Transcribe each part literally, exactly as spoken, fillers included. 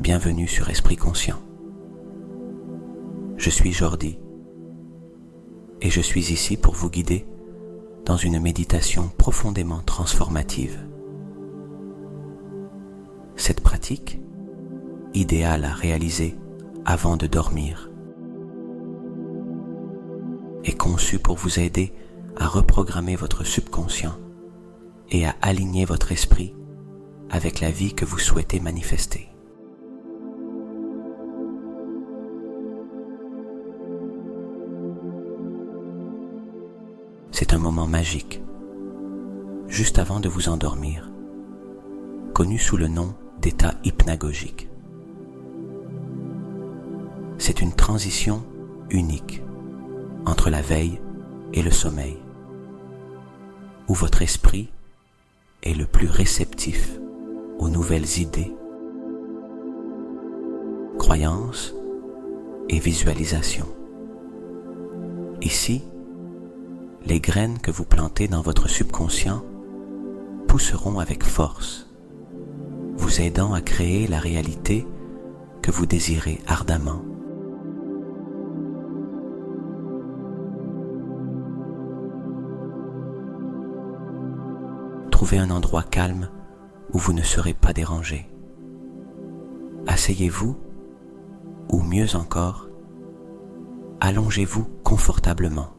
Bienvenue sur Esprit Conscient. Je suis Jordi et je suis ici pour vous guider dans une méditation profondément transformative. Cette pratique, idéale à réaliser avant de dormir, est conçue pour vous aider à reprogrammer votre subconscient et à aligner votre esprit avec la vie que vous souhaitez manifester. C'est un moment magique, juste avant de vous endormir, connu sous le nom d'état hypnagogique. C'est une transition unique entre la veille et le sommeil, où votre esprit est le plus réceptif aux nouvelles idées, croyances et visualisations. Ici, les graines que vous plantez dans votre subconscient pousseront avec force, vous aidant à créer la réalité que vous désirez ardemment. Trouvez un endroit calme où vous ne serez pas dérangé. Asseyez-vous, ou mieux encore, allongez-vous confortablement.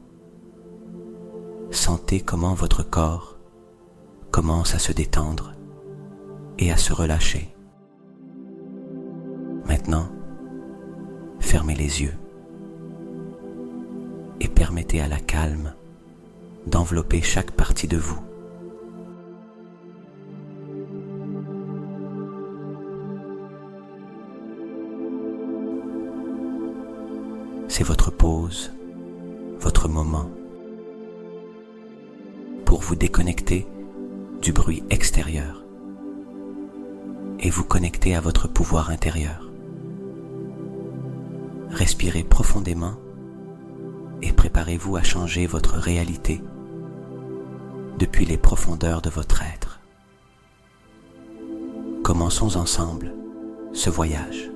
Sentez comment votre corps commence à se détendre et à se relâcher. Maintenant, fermez les yeux et permettez à la calme d'envelopper chaque partie de vous. C'est votre pause, votre moment, pour vous déconnecter du bruit extérieur et vous connecter à votre pouvoir intérieur. Respirez profondément et préparez-vous à changer votre réalité depuis les profondeurs de votre être. Commençons ensemble ce voyage.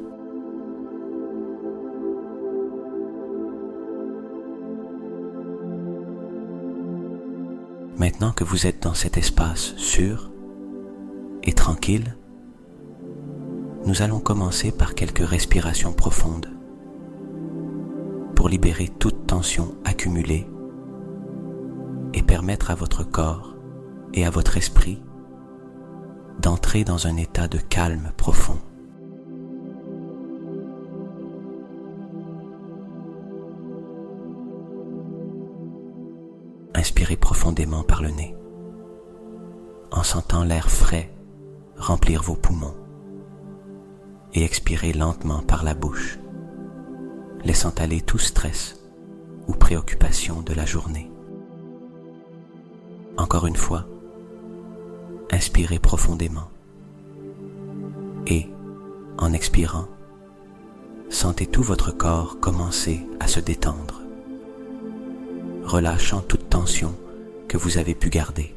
Maintenant que vous êtes dans cet espace sûr et tranquille, nous allons commencer par quelques respirations profondes pour libérer toute tension accumulée et permettre à votre corps et à votre esprit d'entrer dans un état de calme profond. Inspirez profondément par le nez, en sentant l'air frais remplir vos poumons, et expirez lentement par la bouche, laissant aller tout stress ou préoccupation de la journée. Encore une fois, inspirez profondément, et, en expirant, sentez tout votre corps commencer à se détendre, relâchant toute tension que vous avez pu garder.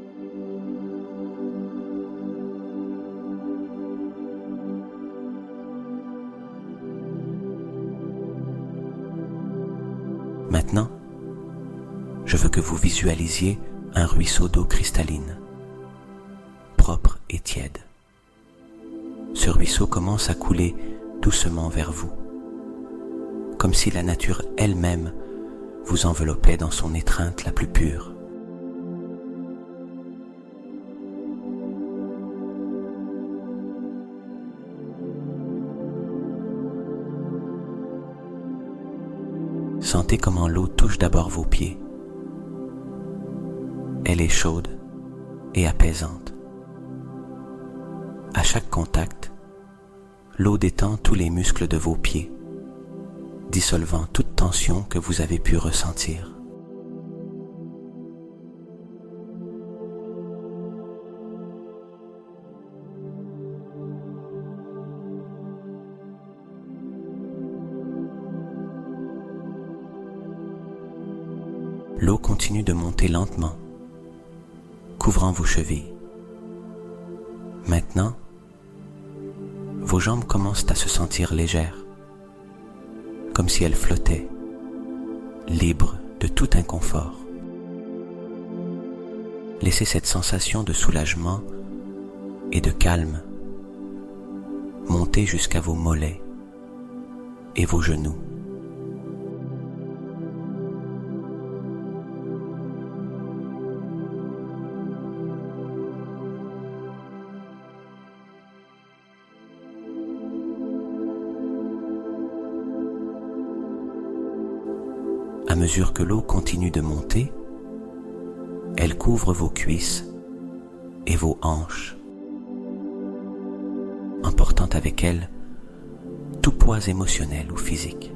Maintenant, je veux que vous visualisiez un ruisseau d'eau cristalline, propre et tiède. Ce ruisseau commence à couler doucement vers vous, comme si la nature elle-même vous enveloppait dans son étreinte la plus pure. Sentez comment l'eau touche d'abord vos pieds. Elle est chaude et apaisante. À chaque contact, l'eau détend tous les muscles de vos pieds, dissolvant toute tension que vous avez pu ressentir. L'eau continue de monter lentement, couvrant vos chevilles. Maintenant, vos jambes commencent à se sentir légères, comme si elles flottaient, libres de tout inconfort. Laissez cette sensation de soulagement et de calme monter jusqu'à vos mollets et vos genoux. À mesure que l'eau continue de monter, elle couvre vos cuisses et vos hanches, emportant avec elle tout poids émotionnel ou physique.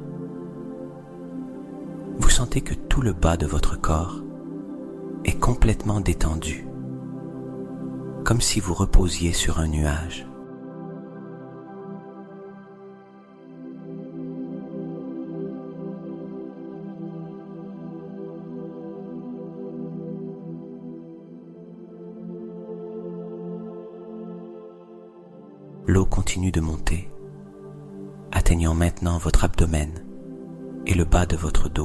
Vous sentez que tout le bas de votre corps est complètement détendu, comme si vous reposiez sur un nuage. L'eau continue de monter, atteignant maintenant votre abdomen et le bas de votre dos.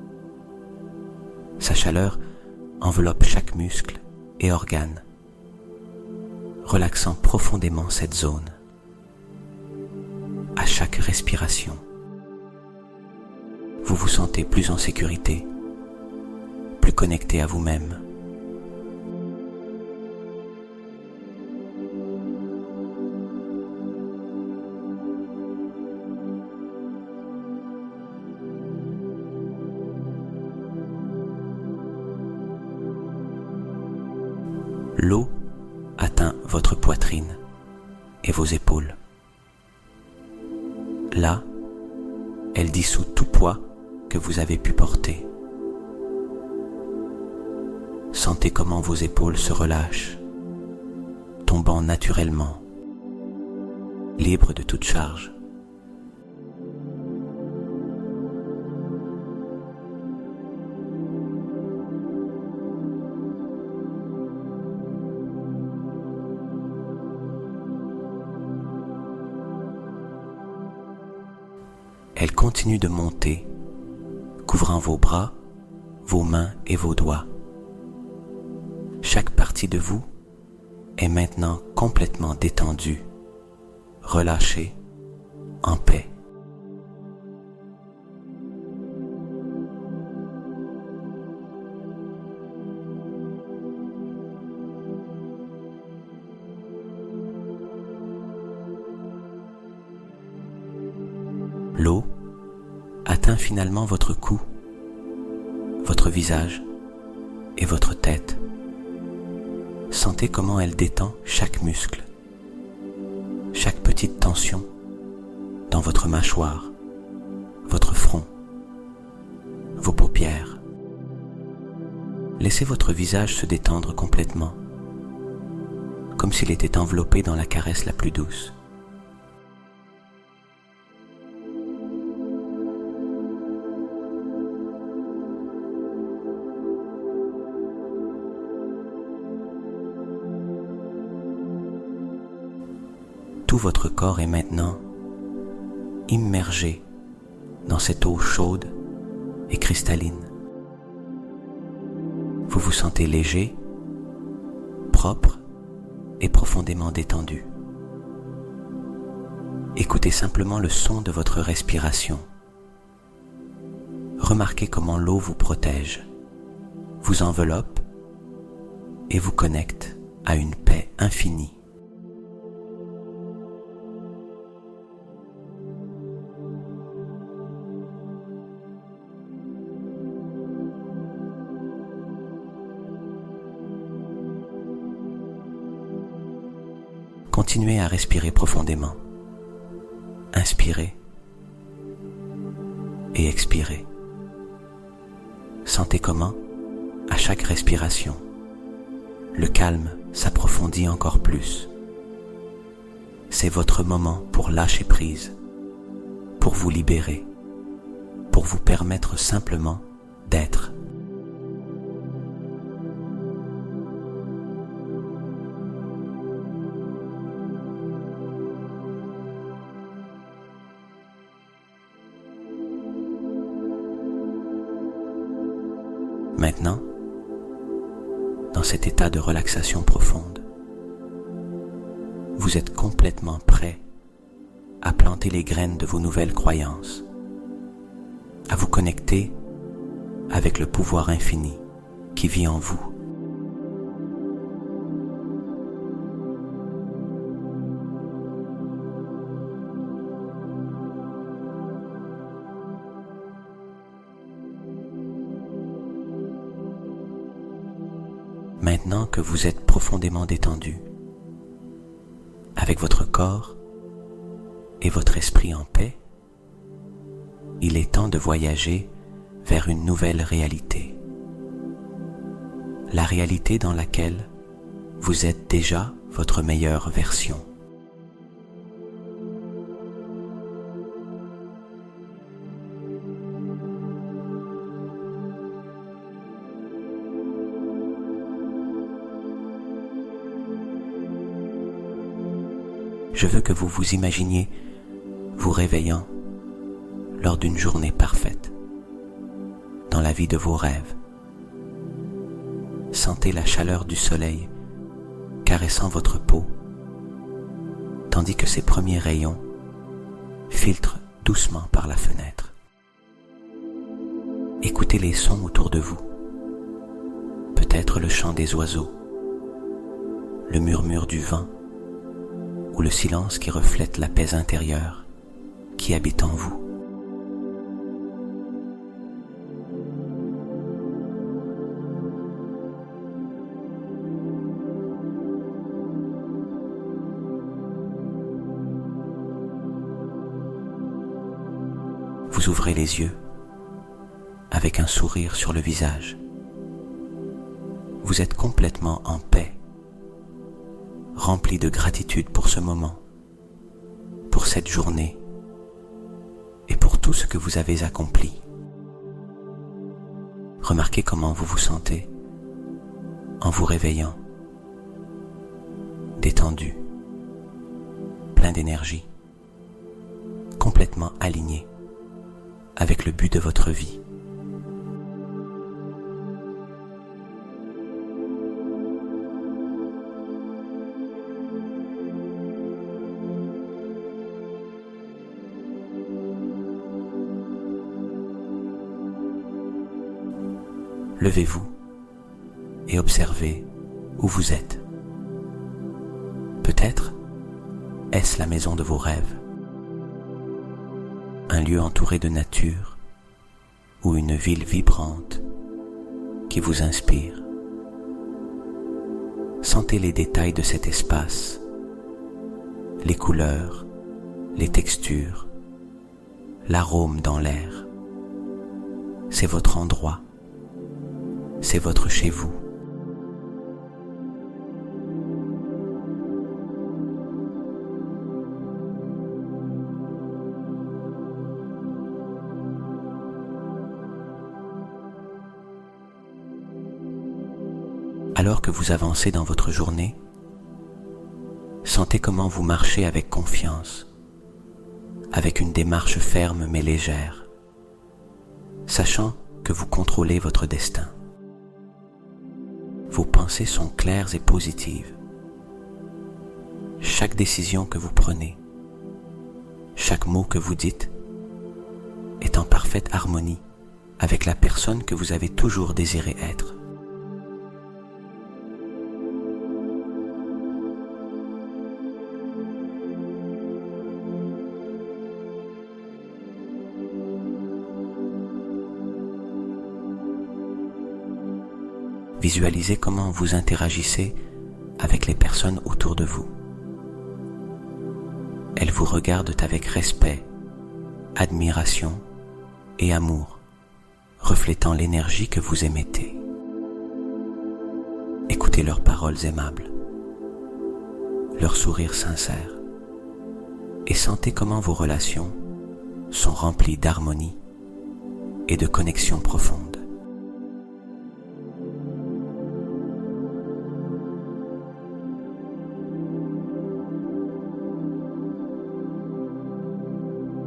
Sa chaleur enveloppe chaque muscle et organe, relaxant profondément cette zone. À chaque respiration, vous vous sentez plus en sécurité, plus connecté à vous-même. L'eau atteint votre poitrine et vos épaules. Là, elle dissout tout poids que vous avez pu porter. Sentez comment vos épaules se relâchent, tombant naturellement, libres de toute charge. Elle continue de monter, couvrant vos bras, vos mains et vos doigts. Chaque partie de vous est maintenant complètement détendue, relâchée, en paix. L'eau atteint finalement votre cou, votre visage et votre tête. Sentez comment elle détend chaque muscle, chaque petite tension dans votre mâchoire, votre front, vos paupières. Laissez votre visage se détendre complètement, comme s'il était enveloppé dans la caresse la plus douce. Tout votre corps est maintenant immergé dans cette eau chaude et cristalline. Vous vous sentez léger, propre et profondément détendu. Écoutez simplement le son de votre respiration. Remarquez comment l'eau vous protège, vous enveloppe et vous connecte à une paix infinie. Continuez à respirer profondément. Inspirez et expirez. Sentez comment, à chaque respiration, le calme s'approfondit encore plus. C'est votre moment pour lâcher prise, pour vous libérer, pour vous permettre simplement d'être. Maintenant, dans cet état de relaxation profonde, vous êtes complètement prêt à planter les graines de vos nouvelles croyances, à vous connecter avec le pouvoir infini qui vit en vous. Maintenant que vous êtes profondément détendu, avec votre corps et votre esprit en paix, il est temps de voyager vers une nouvelle réalité. La réalité dans laquelle vous êtes déjà votre meilleure version. Je veux que vous vous imaginiez vous réveillant lors d'une journée parfaite, dans la vie de vos rêves. Sentez la chaleur du soleil caressant votre peau, tandis que ses premiers rayons filtrent doucement par la fenêtre. Écoutez les sons autour de vous, peut-être le chant des oiseaux, le murmure du vent, ou le silence qui reflète la paix intérieure qui habite en vous. Vous ouvrez les yeux avec un sourire sur le visage. Vous êtes complètement en paix, rempli de gratitude pour ce moment, pour cette journée et pour tout ce que vous avez accompli. Remarquez comment vous vous sentez en vous réveillant, détendu, plein d'énergie, complètement aligné avec le but de votre vie. Levez-vous et observez où vous êtes. Peut-être est-ce la maison de vos rêves, un lieu entouré de nature ou une ville vibrante qui vous inspire. Sentez les détails de cet espace, les couleurs, les textures, l'arôme dans l'air. C'est votre endroit. C'est votre chez vous. Alors que vous avancez dans votre journée, sentez comment vous marchez avec confiance, avec une démarche ferme mais légère, sachant que vous contrôlez votre destin. Vos pensées sont claires et positives. Chaque décision que vous prenez, chaque mot que vous dites, est en parfaite harmonie avec la personne que vous avez toujours désiré être. Visualisez comment vous interagissez avec les personnes autour de vous. Elles vous regardent avec respect, admiration et amour, reflétant l'énergie que vous émettez. Écoutez leurs paroles aimables, leurs sourires sincères, et sentez comment vos relations sont remplies d'harmonie et de connexion profonde.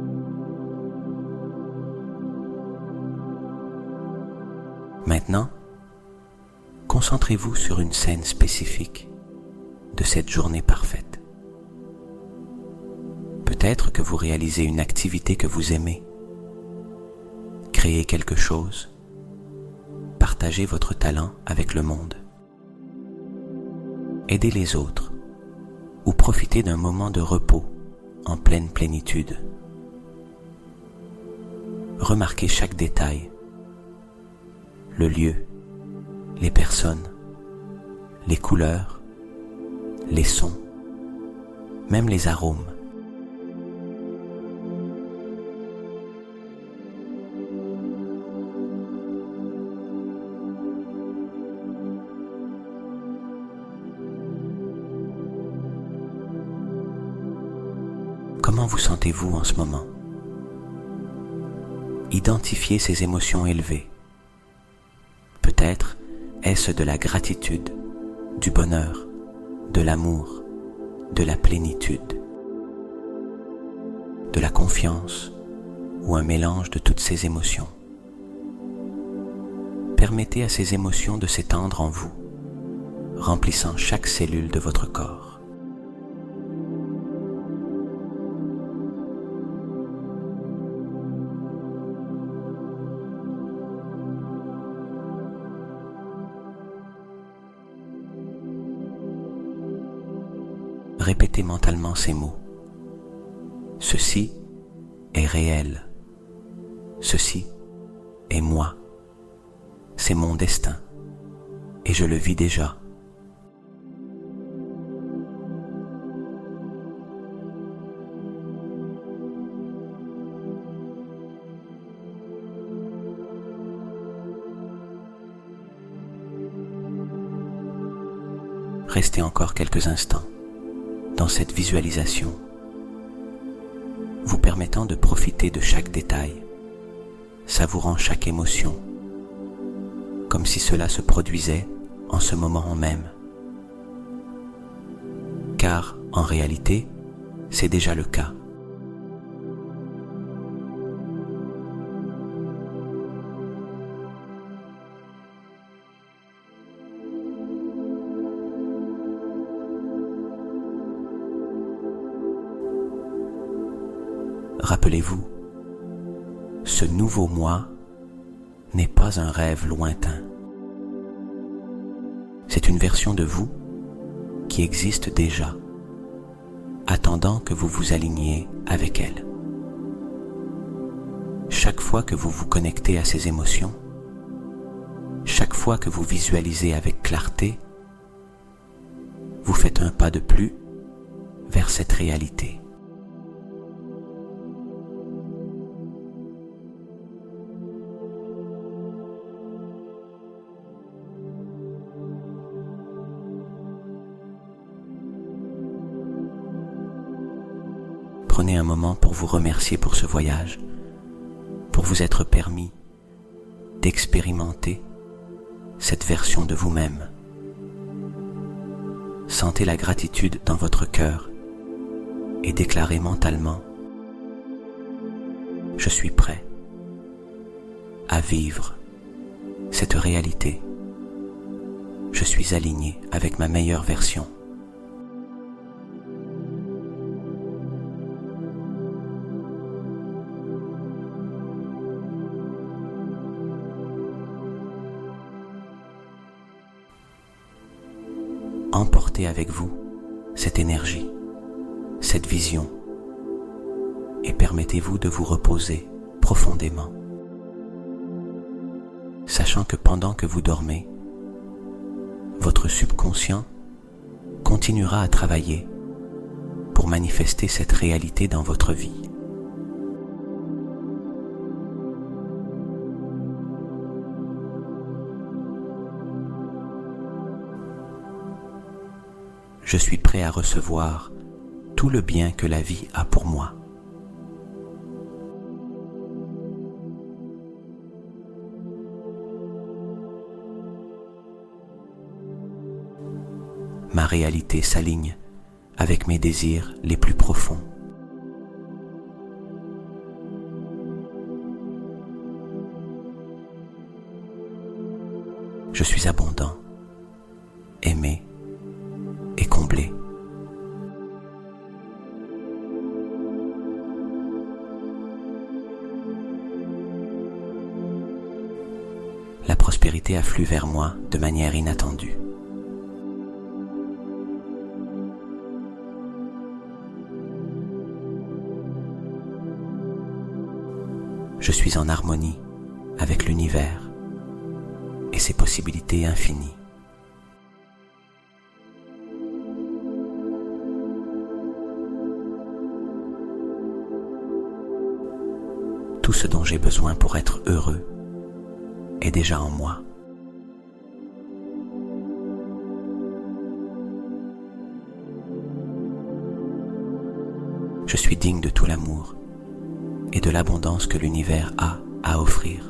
Maintenant, Concentrez-vous sur une scène spécifique de cette journée parfaite. Peut-être que vous réalisez une activité que vous aimez, créez quelque chose, partagez votre talent avec le monde, aidez les autres ou profitez d'un moment de repos en pleine plénitude. Remarquez chaque détail, le lieu, les personnes, les couleurs, les sons, même les arômes. Comment vous sentez-vous en ce moment? Identifiez ces émotions élevées. Peut-être est-ce de la gratitude, du bonheur, de l'amour, de la plénitude, de la confiance ou un mélange de toutes ces émotions. Permettez à ces émotions de s'étendre en vous, remplissant chaque cellule de votre corps. Répétez mentalement ces mots. Ceci est réel. Ceci est moi. C'est mon destin. Et je le vis déjà. Restez encore quelques instants dans cette visualisation, vous permettant de profiter de chaque détail, savourant chaque émotion, comme si cela se produisait en ce moment même. Car, en réalité, c'est déjà le cas. Rappelez-vous, ce nouveau moi n'est pas un rêve lointain. C'est une version de vous qui existe déjà, attendant que vous vous aligniez avec elle. Chaque fois que vous vous connectez à ces émotions, chaque fois que vous visualisez avec clarté, vous faites un pas de plus vers cette réalité. Prenez un moment pour vous remercier pour ce voyage, pour vous être permis d'expérimenter cette version de vous-même. Sentez la gratitude dans votre cœur et déclarez mentalement « Je suis prêt à vivre cette réalité. Je suis aligné avec ma meilleure version. » Emportez avec vous cette énergie, cette vision, et permettez-vous de vous reposer profondément, sachant que pendant que vous dormez, votre subconscient continuera à travailler pour manifester cette réalité dans votre vie. Je suis prêt à recevoir tout le bien que la vie a pour moi. Ma réalité s'aligne avec mes désirs les plus profonds. Je suis abondant prospérité afflue vers moi de manière inattendue. Je suis en harmonie avec l'univers et ses possibilités infinies. Tout ce dont j'ai besoin pour être heureux est déjà en moi. Je suis digne de tout l'amour et de l'abondance que l'univers a à offrir.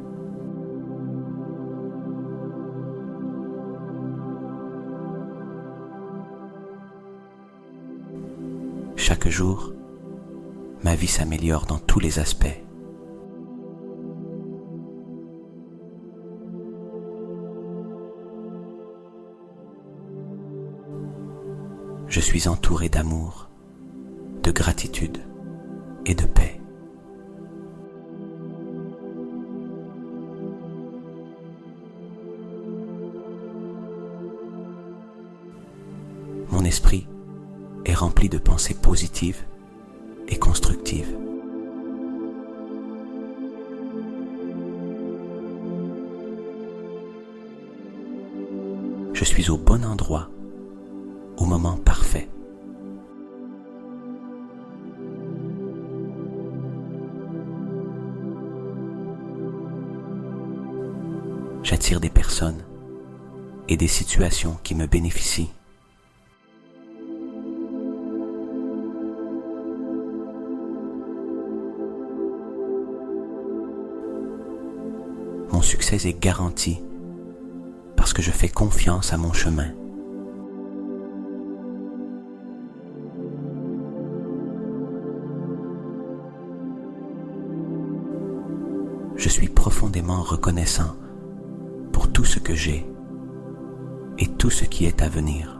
Chaque jour, ma vie s'améliore dans tous les aspects. Je suis entouré d'amour, de gratitude et de paix. Mon esprit est rempli de pensées positives et constructives. Je suis au bon endroit, au moment parfait. J'attire des personnes et des situations qui me bénéficient. Mon succès est garanti parce que je fais confiance à mon chemin. Je suis profondément reconnaissant pour tout ce que j'ai et tout ce qui est à venir.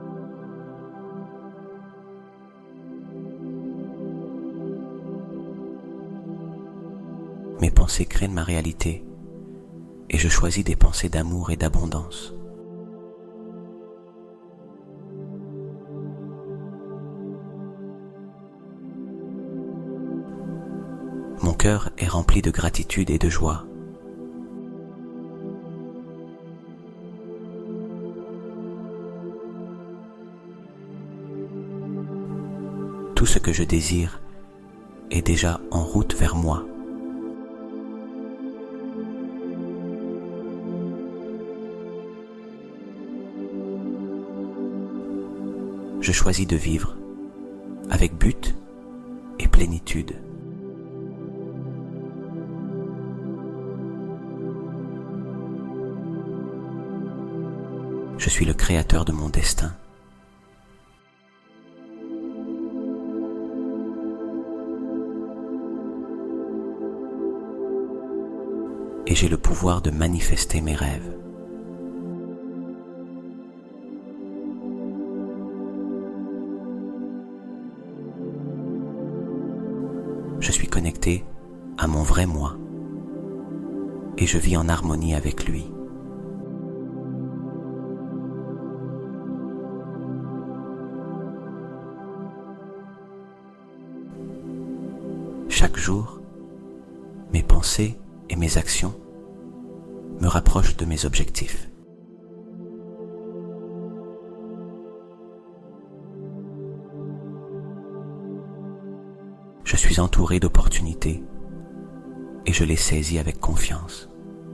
Mes pensées créent ma réalité et je choisis des pensées d'amour et d'abondance. Mon cœur est rempli de gratitude et de joie. Tout ce que je désire est déjà en route vers moi. Je choisis de vivre avec but et plénitude. Je suis le créateur de mon destin. Et j'ai le pouvoir de manifester mes rêves. Je suis connecté à mon vrai moi et je vis en harmonie avec lui. Chaque jour, mes pensées et mes actions me rapprochent de mes objectifs. Je suis entouré d'opportunités et je les saisis avec confiance.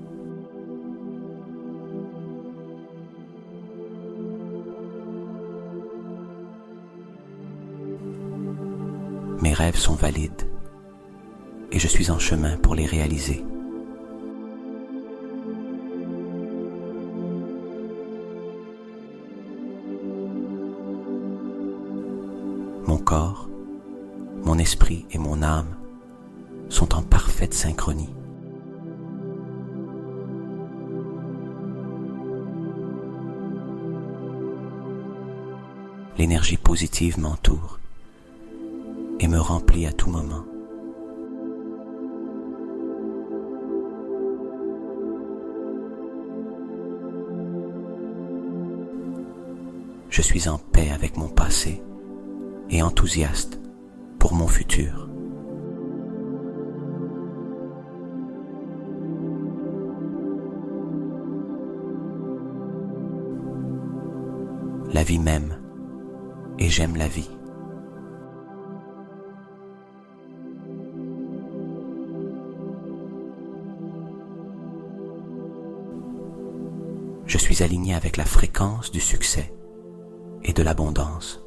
Mes rêves sont valides et je suis en chemin pour les réaliser. Mon corps, mon esprit et mon âme sont en parfaite synchronie. L'énergie positive m'entoure et me remplit à tout moment. Je suis en paix avec mon passé et enthousiaste pour mon futur. La vie m'aime et j'aime la vie. Je suis aligné avec la fréquence du succès et de l'abondance.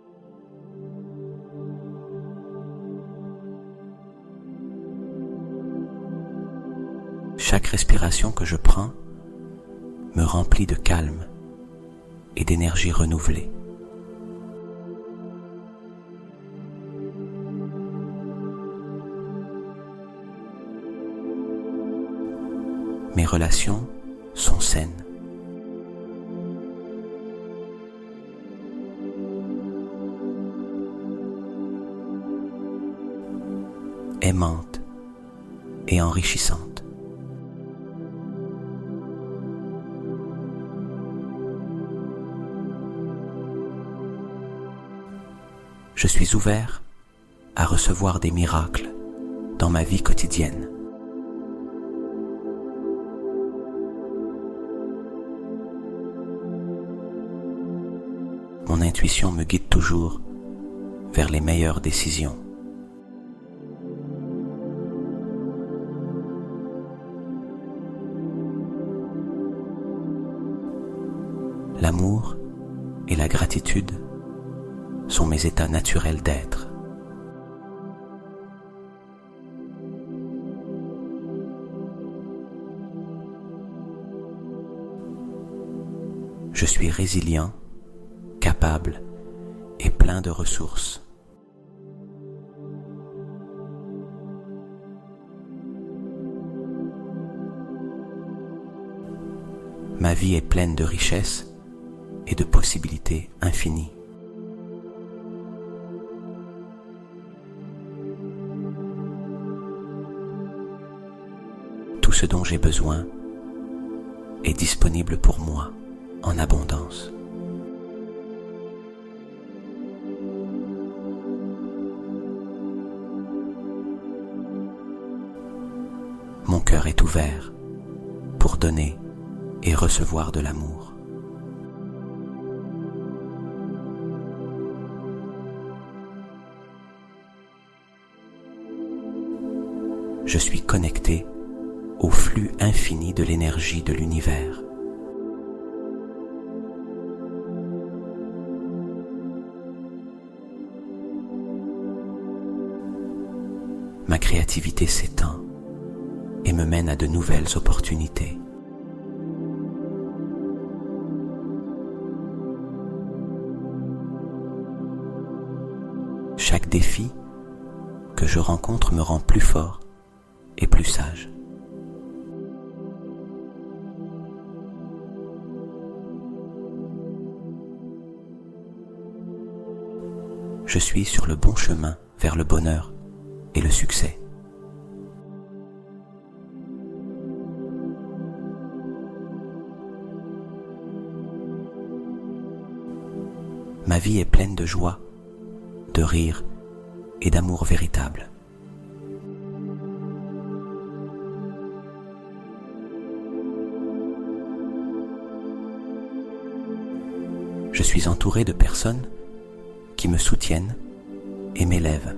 Chaque respiration que je prends me remplit de calme et d'énergie renouvelée. Mes relations sont saines. Aimantes et enrichissantes. Je suis ouvert à recevoir des miracles dans ma vie quotidienne. Mon intuition me guide toujours vers les meilleures décisions. L'amour et la gratitude sont mes états naturels d'être. Je suis résilient, capable et plein de ressources. Ma vie est pleine de richesses et de possibilités infinies. Tout ce dont j'ai besoin est disponible pour moi en abondance. Mon cœur est ouvert pour donner et recevoir de l'amour. Je suis connecté au flux infini de l'énergie de l'univers. Ma créativité s'étend et me mène à de nouvelles opportunités. Chaque défi que je rencontre me rend plus fort et plus sage. Je suis sur le bon chemin vers le bonheur et le succès. Ma vie est pleine de joie, de rire et d'amour véritable. Je suis entouré de personnes qui me soutiennent et m'élèvent.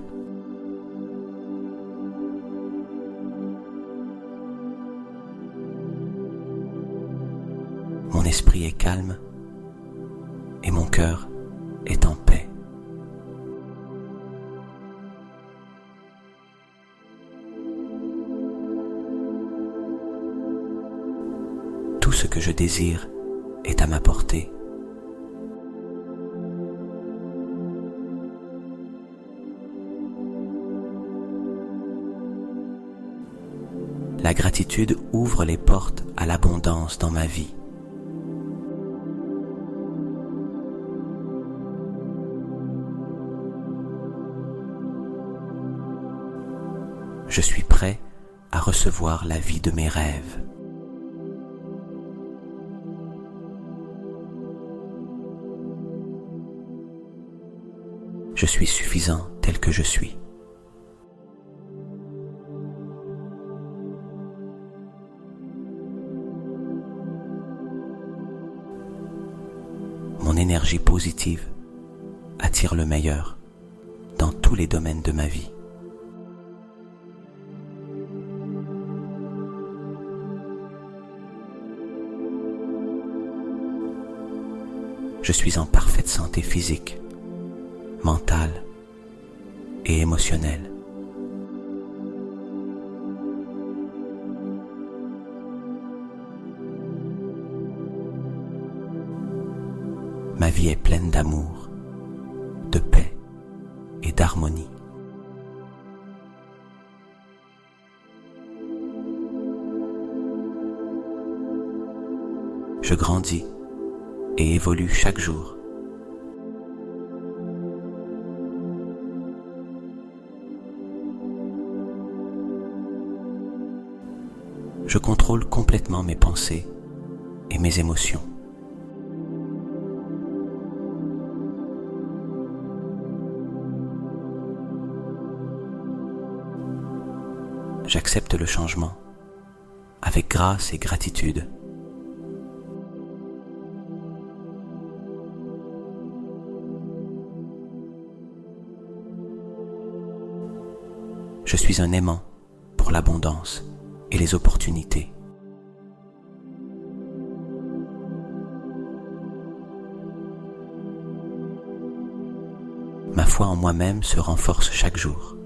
Mon esprit est calme et mon cœur est en paix. Tout ce que je désire est à ma portée. La gratitude ouvre les portes à l'abondance dans ma vie. Je suis prêt à recevoir la vie de mes rêves. Je suis suffisant tel que je suis. Mon énergie positive attire le meilleur dans tous les domaines de ma vie. Je suis en parfaite santé physique, mentale et émotionnelle. Ma vie est pleine d'amour, de paix et d'harmonie. Je grandis et évolue chaque jour. Je contrôle complètement mes pensées et mes émotions. J'accepte le changement avec grâce et gratitude. Je suis un aimant pour l'abondance et les opportunités. Ma foi en moi-même se renforce chaque jour.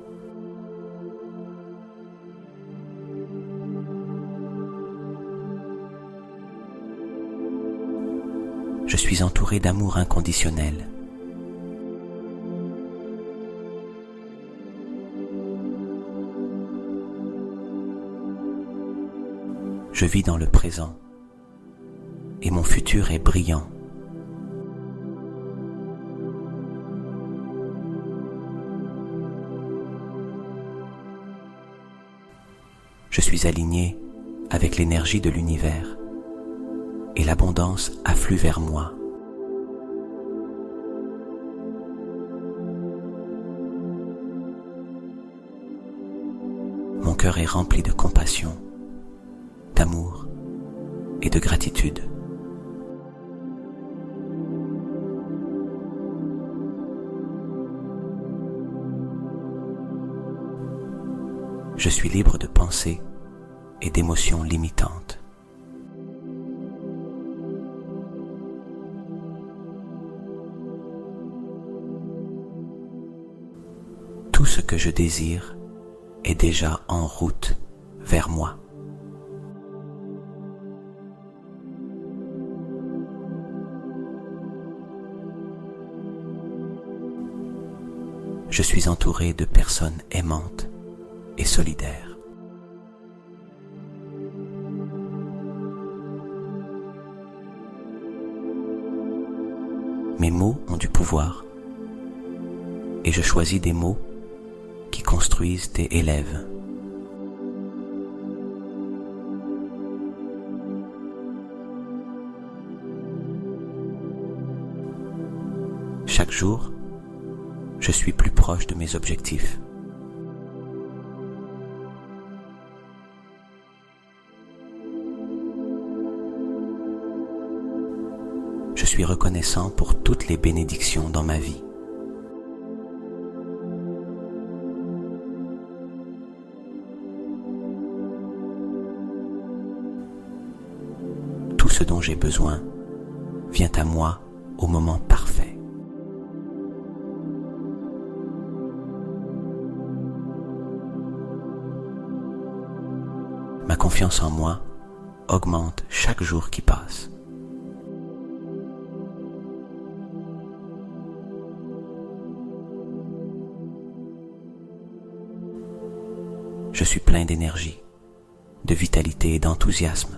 Je suis entouré d'amour inconditionnel. Je vis dans le présent et mon futur est brillant. Je suis aligné avec l'énergie de l'univers et l'abondance afflue vers moi. Mon cœur est rempli de compassion, d'amour et de gratitude. Je suis libre de pensées et d'émotions limitantes. Tout ce que je désire est déjà en route vers moi. Je suis entouré de personnes aimantes et solidaires. Mes mots ont du pouvoir et je choisis des mots qui construisent et élèvent. Chaque jour, je suis plus proche de mes objectifs. Je suis reconnaissant pour toutes les bénédictions dans ma vie. Tout ce dont j'ai besoin vient à moi au moment parfait. Ma confiance en moi augmente chaque jour qui passe. Je suis plein d'énergie, de vitalité et d'enthousiasme.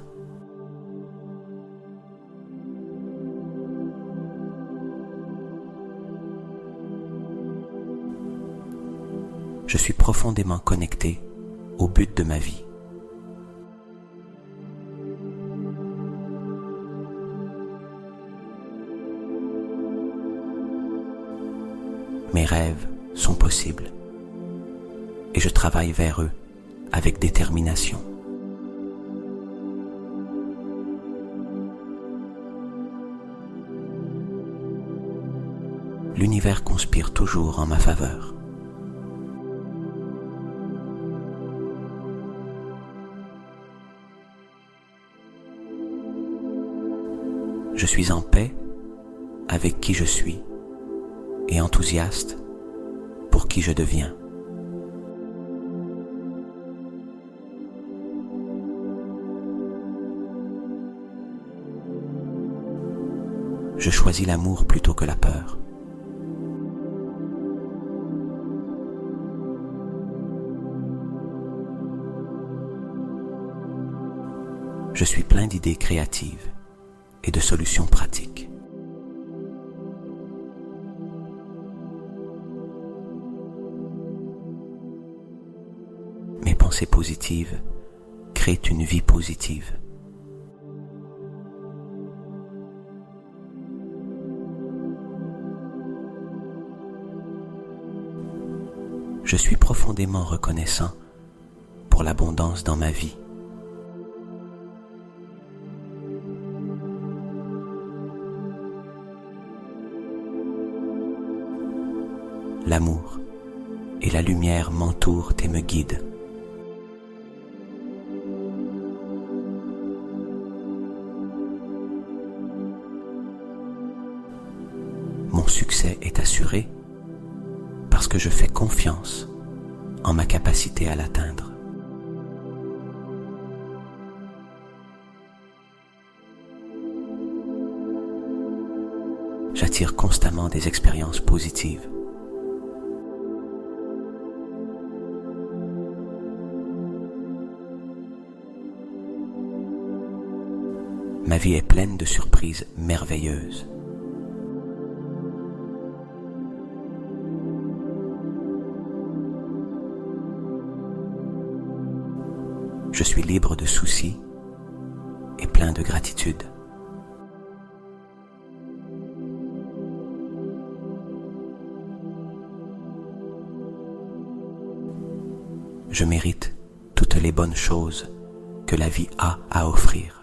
Je suis profondément connecté au but de ma vie. Mes rêves sont possibles et je travaille vers eux avec détermination. L'univers conspire toujours en ma faveur. Je suis en paix avec qui je suis et enthousiaste pour qui je deviens. Je choisis l'amour plutôt que la peur. Je suis plein d'idées créatives et de solutions pratiques. Mes pensées positives créent une vie positive. Je suis profondément reconnaissant pour l'abondance dans ma vie. L'amour et la lumière m'entourent et me guident. Mon succès est assuré parce que je fais confiance en ma capacité à l'atteindre. J'attire constamment des expériences positives. Ma vie est pleine de surprises merveilleuses. Je suis libre de soucis et plein de gratitude. Je mérite toutes les bonnes choses que la vie a à offrir.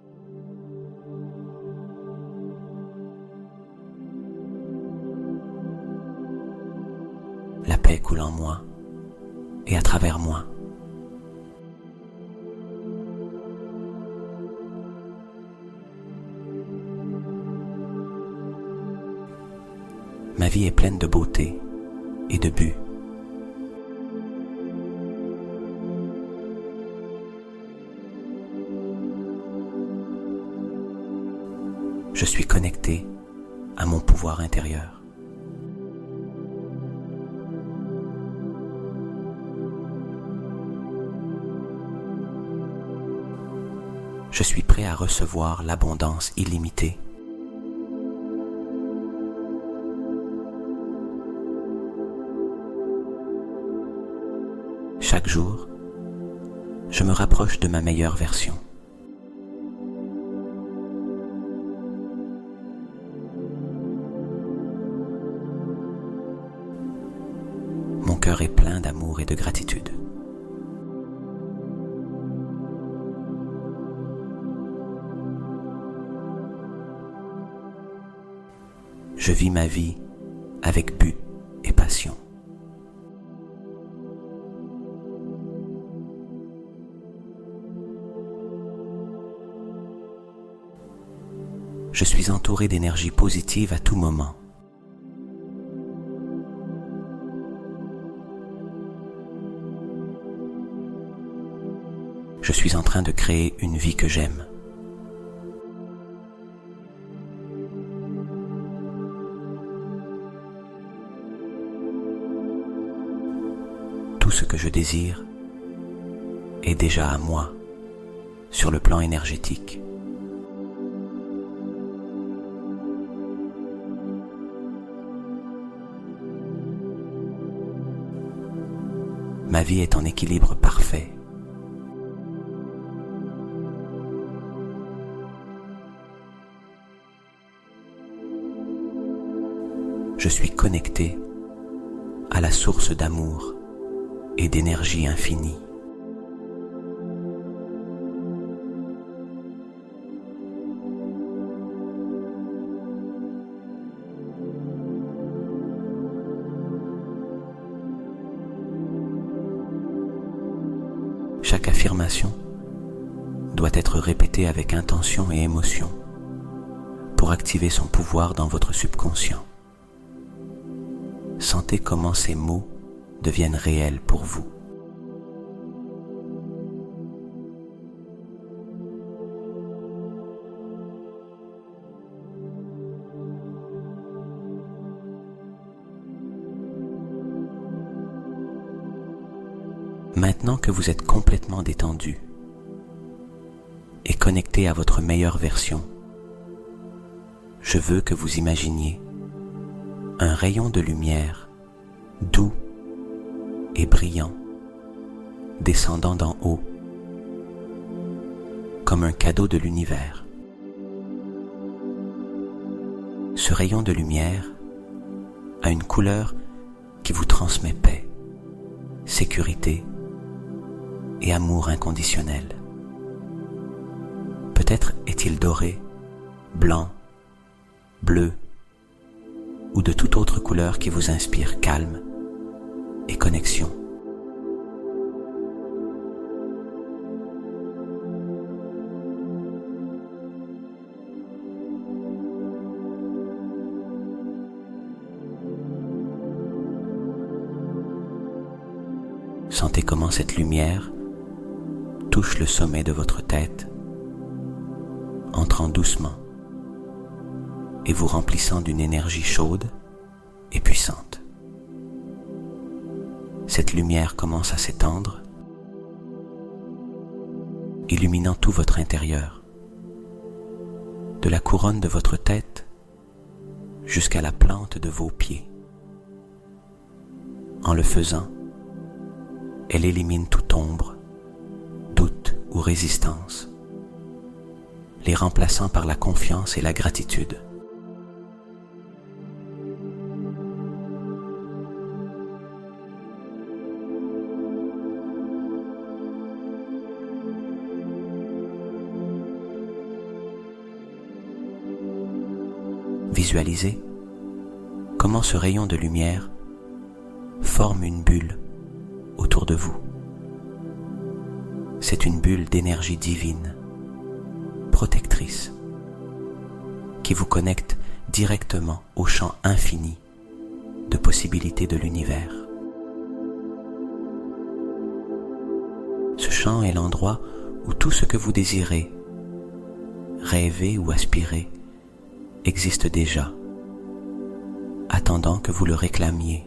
La paix coule en moi et à travers moi. Ma vie est pleine de beauté et de but. Je suis connecté à mon pouvoir intérieur. Je suis prêt à recevoir l'abondance illimitée. Chaque jour, je me rapproche de ma meilleure version. Mon cœur est plein d'amour et de gratitude. Je vis ma vie avec but et passion. Je suis entouré d'énergie positive à tout moment. Je suis en train de créer une vie que j'aime. Tout ce que je désire est déjà à moi sur le plan énergétique. Ma vie est en équilibre parfait. Je suis connecté à la source d'amour et d'énergie infinie. Chaque affirmation doit être répétée avec intention et émotion pour activer son pouvoir dans votre subconscient. Sentez comment ces mots deviennent réels pour vous. Maintenant que vous êtes complètement détendu et connecté à votre meilleure version, je veux que vous imaginiez un rayon de lumière doux et brillant descendant d'en haut comme un cadeau de l'univers. Ce rayon de lumière a une couleur qui vous transmet paix, sécurité et amour inconditionnel. Peut-être est-il doré, blanc, bleu ou de toute autre couleur qui vous inspire calme et connexion. Sentez comment cette lumière touche le sommet de votre tête, entrant doucement et vous remplissant d'une énergie chaude et puissante. Cette lumière commence à s'étendre, illuminant tout votre intérieur, de la couronne de votre tête jusqu'à la plante de vos pieds. En le faisant, elle élimine toute ombre, doute ou résistance, les remplaçant par la confiance et la gratitude. Visualisez comment ce rayon de lumière forme une bulle autour de vous. C'est une bulle d'énergie divine, protectrice, qui vous connecte directement au champ infini de possibilités de l'univers. Ce champ est l'endroit où tout ce que vous désirez, rêvez ou aspirez existe déjà, attendant que vous le réclamiez.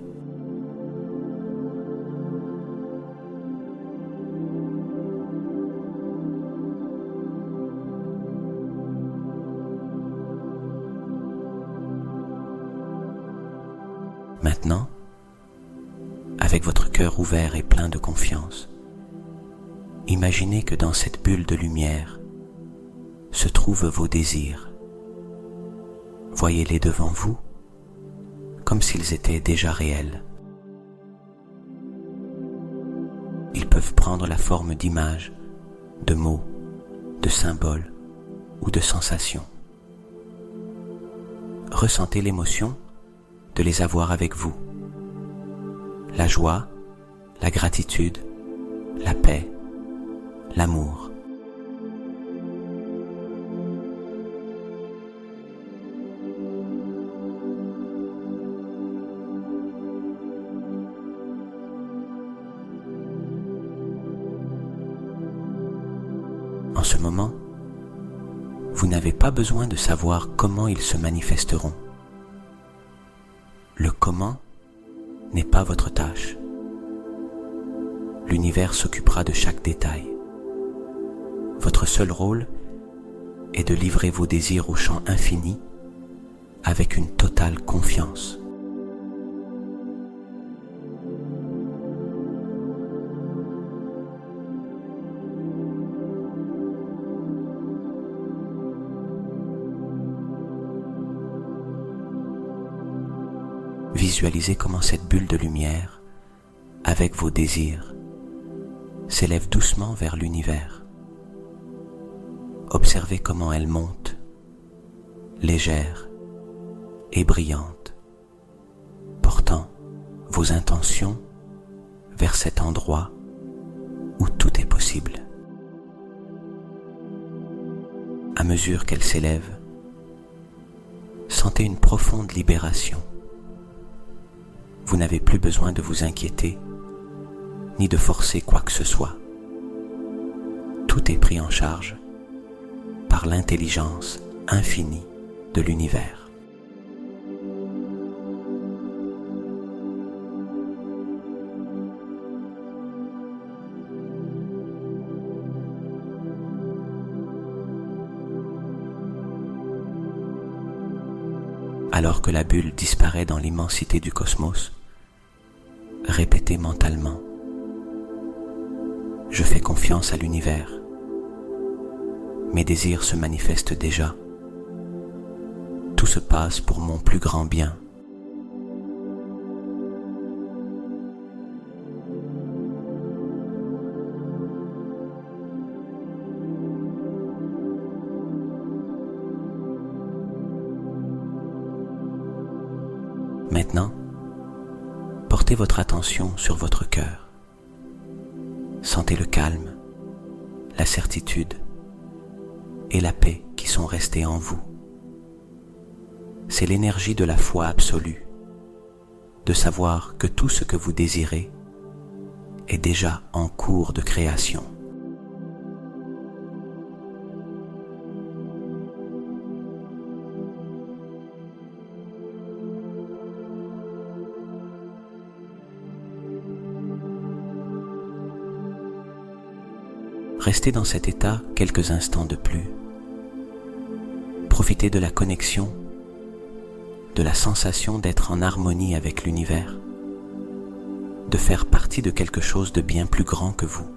Maintenant, avec votre cœur ouvert et plein de confiance, imaginez que dans cette bulle de lumière se trouvent vos désirs. Voyez-les devant vous comme s'ils étaient déjà réels. Ils peuvent prendre la forme d'images, de mots, de symboles ou de sensations. Ressentez l'émotion de les avoir avec vous. La joie, la gratitude, la paix, l'amour. En ce moment, vous n'avez pas besoin de savoir comment ils se manifesteront. Le comment n'est pas votre tâche. L'univers s'occupera de chaque détail. Votre seul rôle est de livrer vos désirs au champ infini avec une totale confiance. visualisez comment cette bulle de lumière, avec vos désirs, s'élève doucement vers l'univers. Observez comment elle monte, légère et brillante, portant vos intentions vers cet endroit où tout est possible. À mesure qu'elle s'élève, sentez une profonde libération. Vous n'avez plus besoin de vous inquiéter, ni de forcer quoi que ce soit. Tout est pris en charge par l'intelligence infinie de l'univers. Alors que la bulle disparaît dans l'immensité du cosmos, répétez mentalement: je fais confiance à l'univers. Mes désirs se manifestent déjà. Tout se passe pour mon plus grand bien. Maintenant, portez votre attention sur votre cœur. Sentez le calme, la certitude et la paix qui sont restés en vous. C'est l'énergie de la foi absolue, de savoir que tout ce que vous désirez est déjà en cours de création. Restez dans cet état quelques instants de plus. Profitez de la connexion, de la sensation d'être en harmonie avec l'univers, de faire partie de quelque chose de bien plus grand que vous.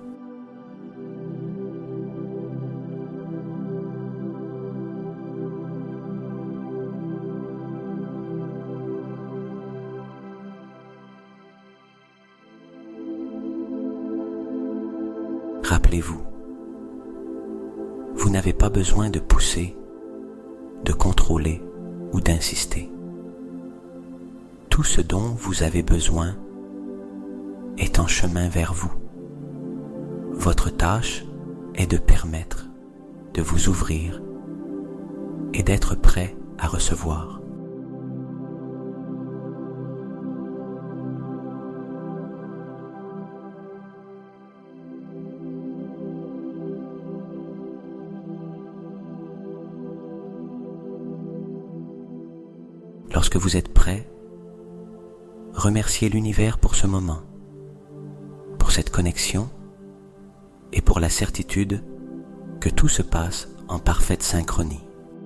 Rappelez-vous, vous n'avez pas besoin de pousser, de contrôler ou d'insister. Tout ce dont vous avez besoin est en chemin vers vous. Votre tâche est de permettre, de vous ouvrir et d'être prêt à recevoir. Lorsque vous êtes prêt, remerciez l'univers pour ce moment, pour cette connexion et pour la certitude que tout se passe en parfaite synchronie.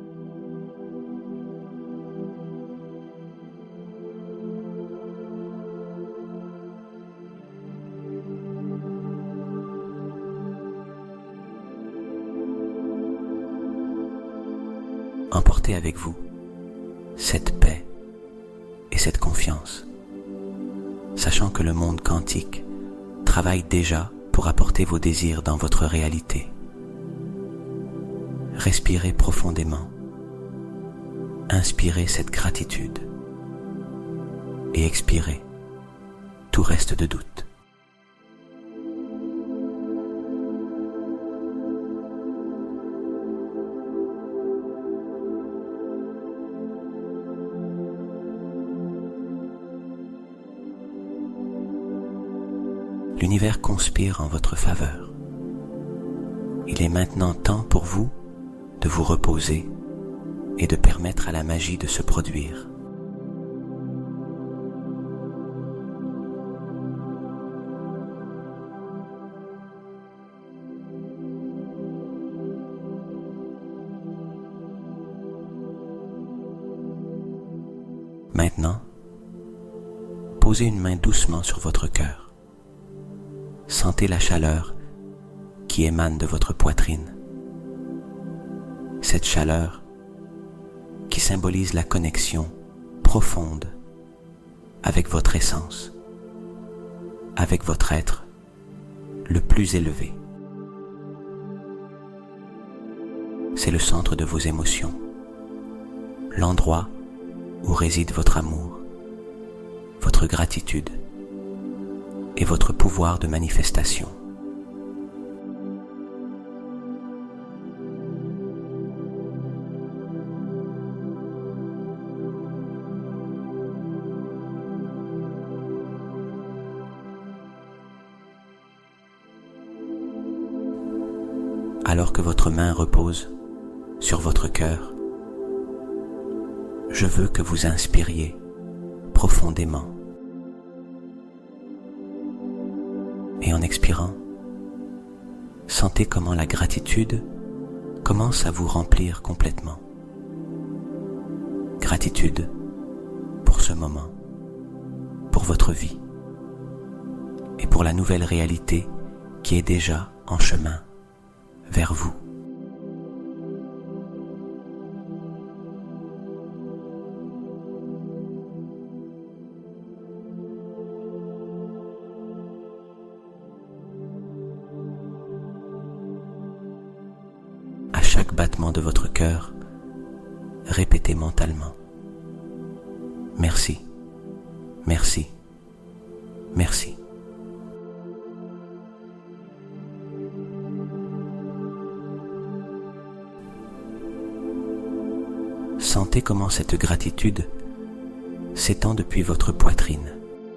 Emportez avec vous cette paix et cette confiance, sachant que le monde quantique travaille déjà pour apporter vos désirs dans votre réalité. Respirez profondément, inspirez cette gratitude et expirez tout reste de doute. L'univers conspire en votre faveur. Il est maintenant temps pour vous de vous reposer et de permettre à la magie de se produire. Maintenant, posez une main doucement sur votre cœur. Sentez la chaleur qui émane de votre poitrine. Cette chaleur qui symbolise la connexion profonde avec votre essence, avec votre être le plus élevé. C'est le centre de vos émotions, l'endroit où réside votre amour, votre gratitude et votre pouvoir de manifestation. Alors que votre main repose sur votre cœur, je veux que vous inspiriez profondément. Et en expirant, sentez comment la gratitude commence à vous remplir complètement. Gratitude pour ce moment, pour votre vie et pour la nouvelle réalité qui est déjà en chemin vers vous. À chaque battement de votre cœur, répétez mentalement: merci, merci, merci. Sentez comment cette gratitude s'étend depuis votre poitrine,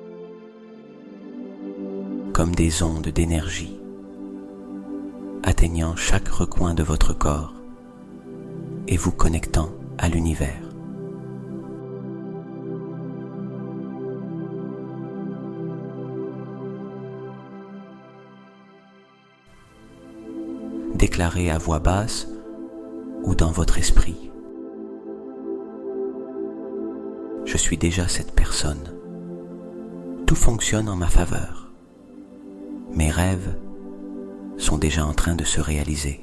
comme des ondes d'énergie, atteignant chaque recoin de votre corps et vous connectant à l'univers. Déclarez à voix basse ou dans votre esprit: je suis déjà cette personne. Tout fonctionne en ma faveur. Mes rêves sont déjà en train de se réaliser.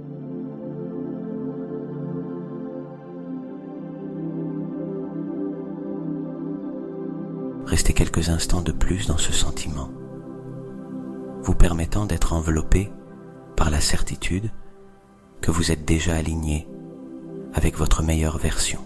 Restez quelques instants de plus dans ce sentiment, vous permettant d'être enveloppé par la certitude que vous êtes déjà aligné avec votre meilleure version.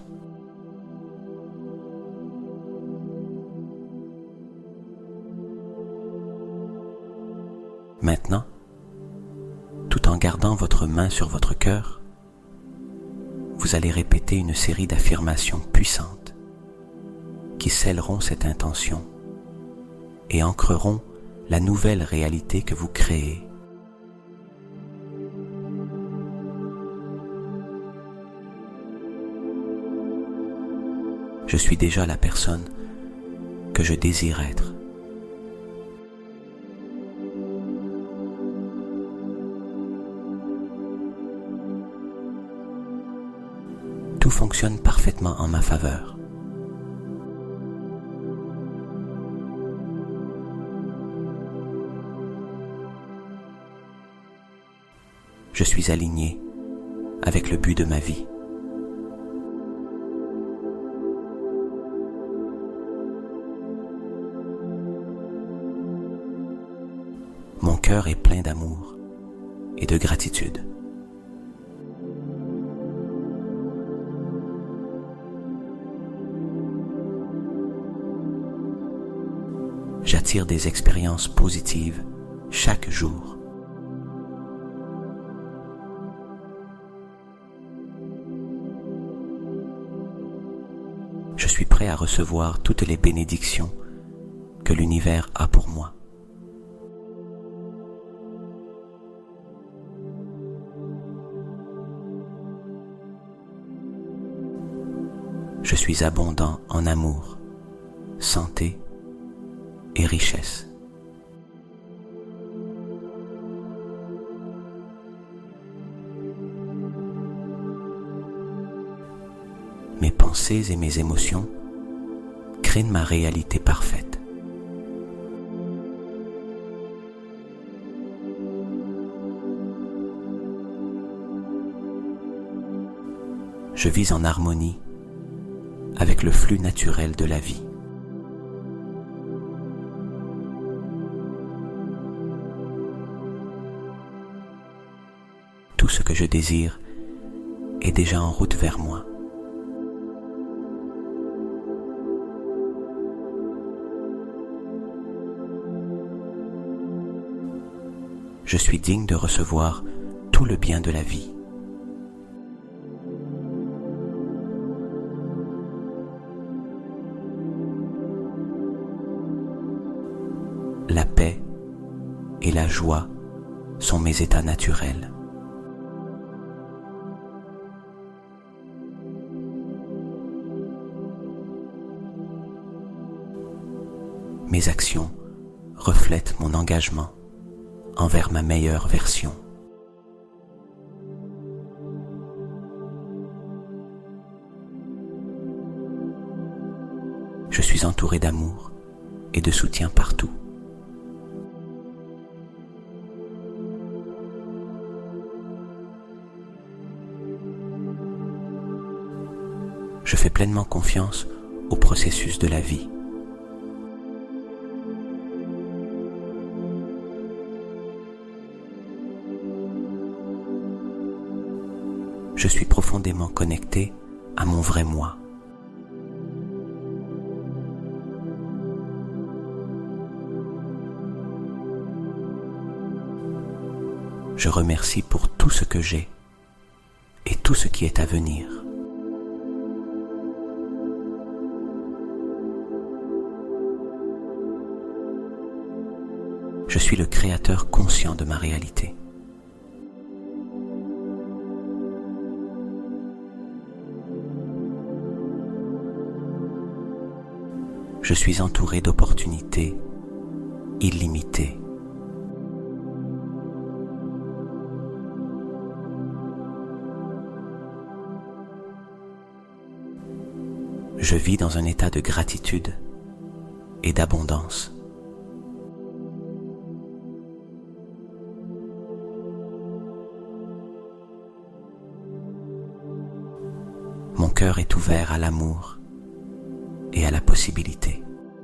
Maintenant, tout en gardant votre main sur votre cœur, vous allez répéter une série d'affirmations puissantes qui scelleront cette intention et ancreront la nouvelle réalité que vous créez. Je suis déjà la personne que je désire être. Tout fonctionne parfaitement en ma faveur. Je suis aligné avec le but de ma vie. Mon cœur est plein d'amour et de gratitude. J'attire des expériences positives chaque jour. Je suis prêt à recevoir toutes les bénédictions que l'univers a pour moi. Je suis abondant en amour, santé et richesse. Mes pensées et mes émotions créent ma réalité parfaite. Je vis en harmonie avec le flux naturel de la vie. tout ce que je désire est déjà en route vers moi. Je suis digne de recevoir tout le bien de la vie. La paix et la joie sont mes états naturels. Mes actions reflètent mon engagement envers ma meilleure version. Je suis entouré d'amour et de soutien partout. Je fais pleinement confiance au processus de la vie. Je suis profondément connecté à mon vrai moi. Je remercie pour tout ce que j'ai et tout ce qui est à venir. Je suis le créateur conscient de ma réalité. Je suis entouré d'opportunités illimitées. Je vis dans un état de gratitude et d'abondance. Mon cœur est ouvert à l'amour et à la possibilité.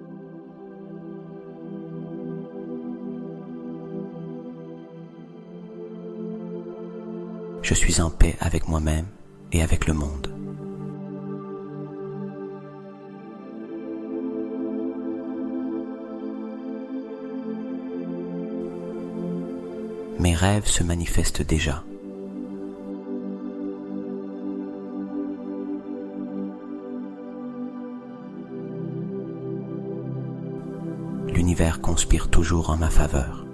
Je suis en paix avec moi-même et avec le monde. Mes rêves se manifestent déjà. L'univers conspire toujours en ma faveur.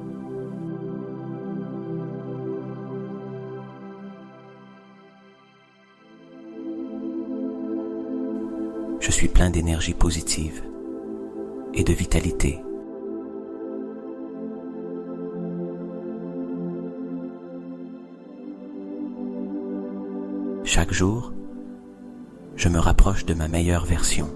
Je suis plein d'énergie positive et de vitalité. Chaque jour, je me rapproche de ma meilleure version.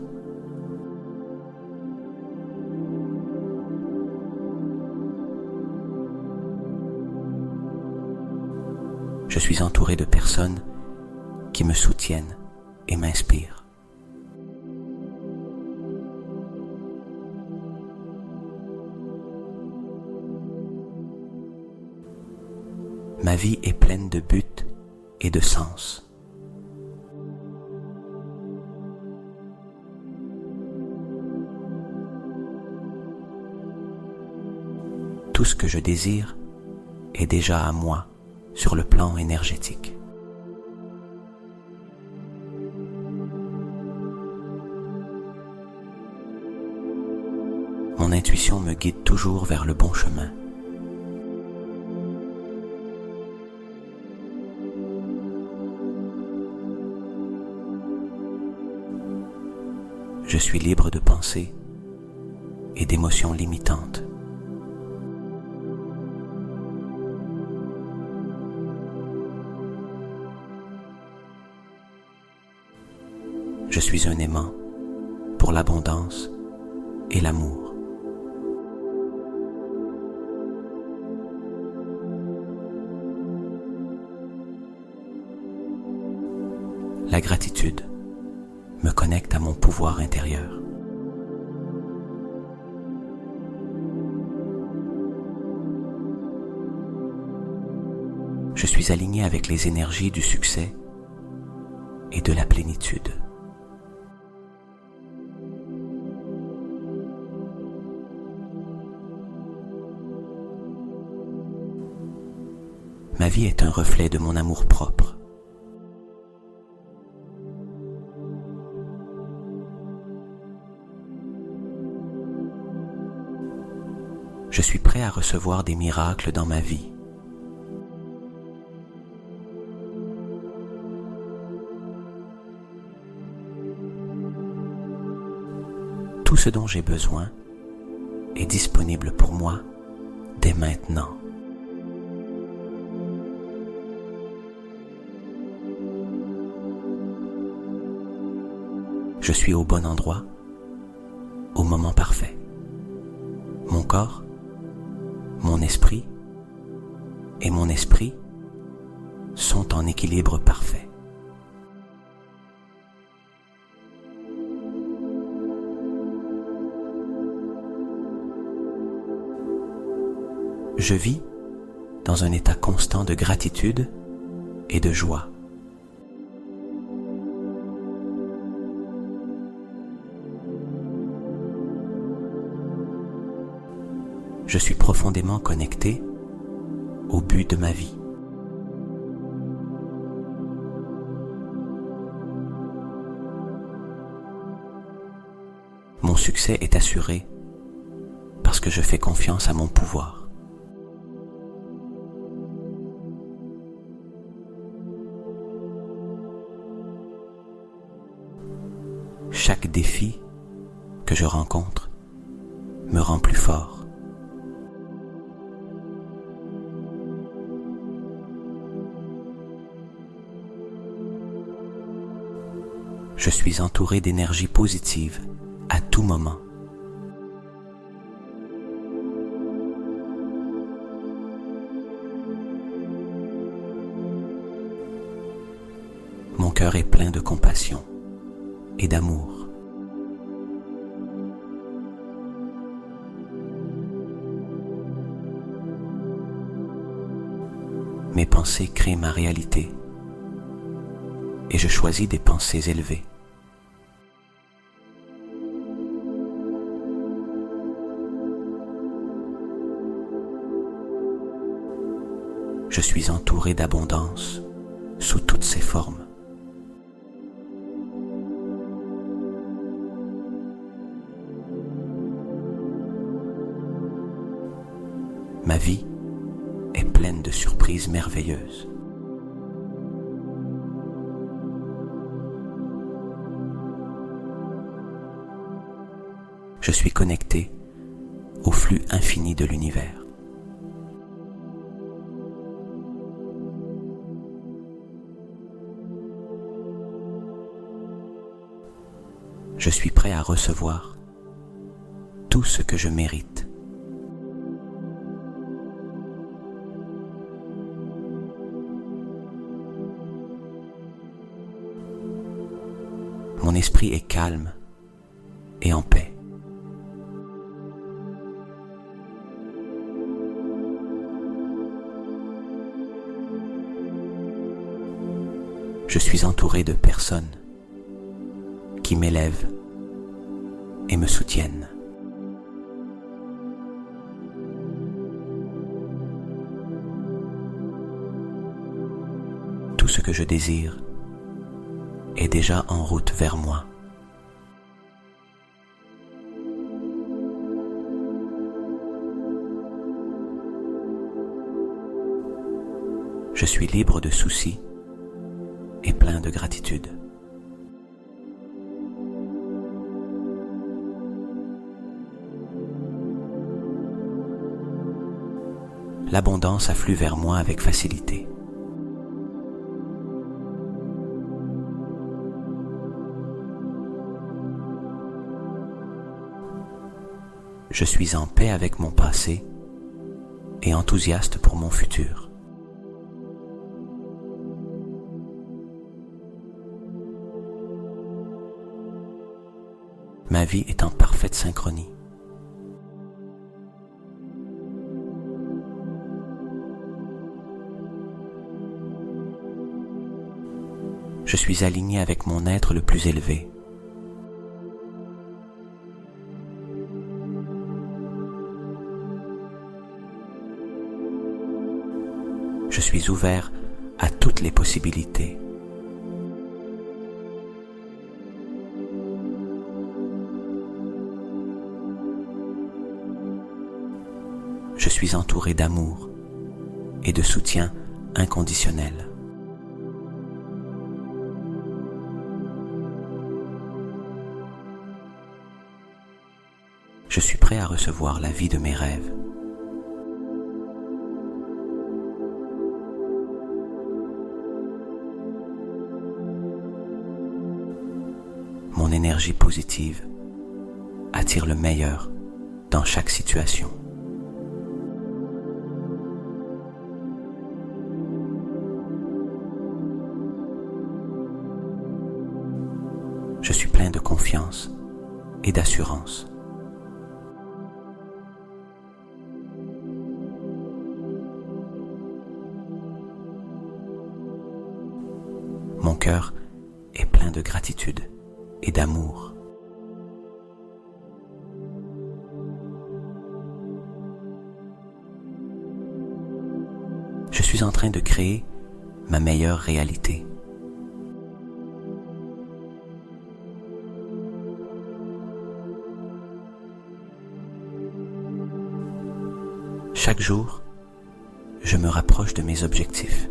Je suis entouré de personnes qui me soutiennent et m'inspirent. Ma vie est pleine de buts et de sens. Tout ce que je désire est déjà à moi sur le plan énergétique. Mon intuition me guide toujours vers le bon chemin. Je suis libre de pensées et d'émotions limitantes. Je suis un aimant pour l'abondance et l'amour. La gratitude me connecte à mon pouvoir intérieur. Je suis aligné avec les énergies du succès et de la plénitude. Ma vie est un reflet de mon amour-propre. Je suis prêt à recevoir des miracles dans ma vie. Tout ce dont j'ai besoin est disponible pour moi dès maintenant. Je suis au bon endroit, au moment parfait. Mon corps, mon esprit et mon esprit sont en équilibre parfait. Je vis dans un état constant de gratitude et de joie. Je suis profondément connecté au but de ma vie. Mon succès est assuré parce que je fais confiance à mon pouvoir. Chaque défi que je rencontre me rend plus fort. Je suis entouré d'énergie positive à tout moment. Mon cœur est plein de compassion et d'amour. Mes pensées créent ma réalité et je choisis des pensées élevées. Je suis entouré d'abondance sous toutes ses formes. Ma vie est pleine de surprises merveilleuses. Je suis connecté au flux infini de l'univers. Je suis prêt à recevoir tout ce que je mérite. Mon esprit est calme et en paix. Je suis entouré de personnes qui m'élèvent et me soutiennent. Tout ce que je désire est déjà en route vers moi. Je suis libre de soucis et plein de gratitude. L'abondance afflue vers moi avec facilité. Je suis en paix avec mon passé et enthousiaste pour mon futur. Ma vie est en parfaite synchronie. Je suis aligné avec mon être le plus élevé. Je suis ouvert à toutes les possibilités. Je suis entouré d'amour et de soutien inconditionnel. Je suis prêt à recevoir la vie de mes rêves. Mon énergie positive attire le meilleur dans chaque situation. Je suis plein de confiance et d'assurance. Mon cœur est plein de gratitude et d'amour. Je suis en train de créer ma meilleure réalité. Chaque jour, je me rapproche de mes objectifs.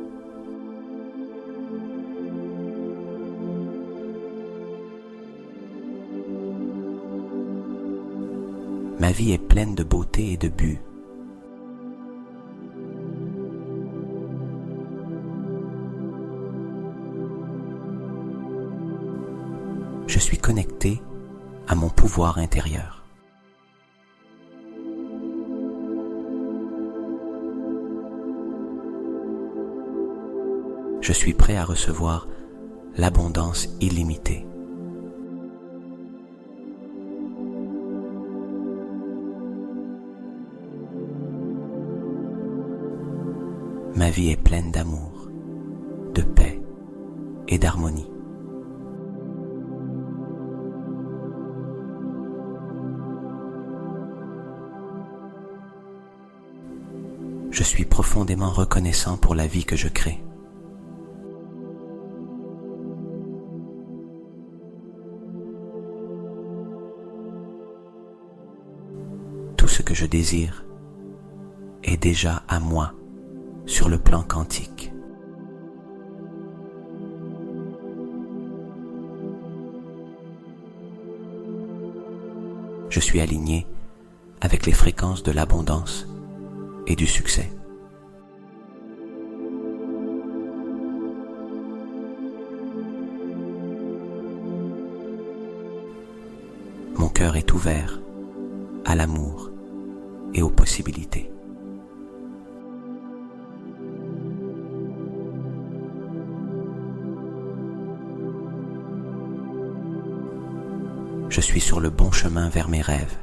Ma vie est pleine de beauté et de but. Je suis connecté à mon pouvoir intérieur. Je suis prêt à recevoir l'abondance illimitée. Ma vie est pleine d'amour, de paix et d'harmonie. Je suis profondément reconnaissant pour la vie que je crée. Tout ce que je désire est déjà à moi sur le plan quantique. Je suis aligné avec les fréquences de l'abondance et du succès. Mon cœur est ouvert à l'amour et aux possibilités. Je suis sur le bon chemin vers mes rêves.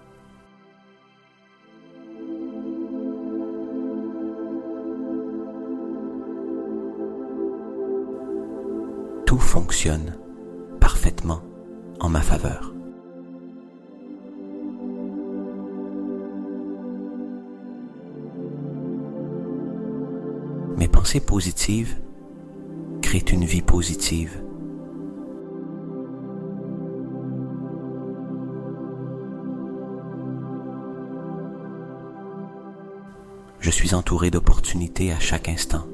Tout fonctionne parfaitement en ma faveur. Mes pensées positives créent une vie positive. Je suis entouré d'opportunités à chaque instant.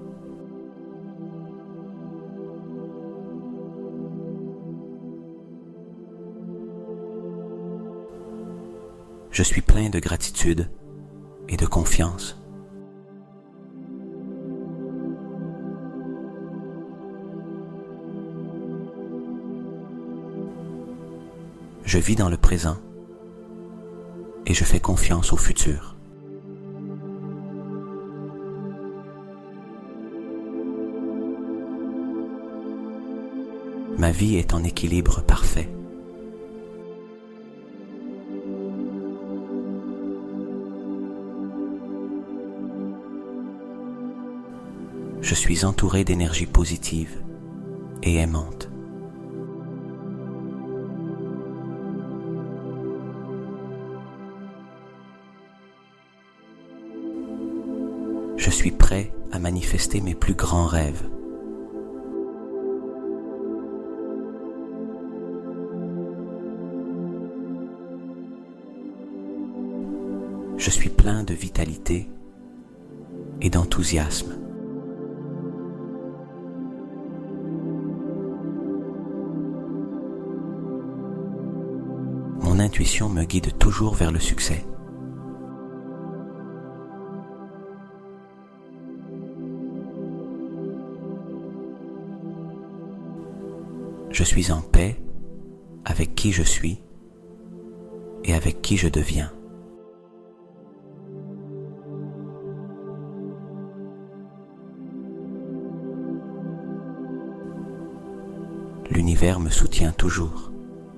Je suis plein de gratitude et de confiance. Je vis dans le présent et je fais confiance au futur. Ma vie est en équilibre parfait. Je suis entouré d'énergie positive et aimante. Je suis prêt à manifester mes plus grands rêves. Je suis plein de vitalité et d'enthousiasme. Mon intuition me guide toujours vers le succès. Je suis en paix avec qui je suis et avec qui je deviens. L'univers me soutient toujours.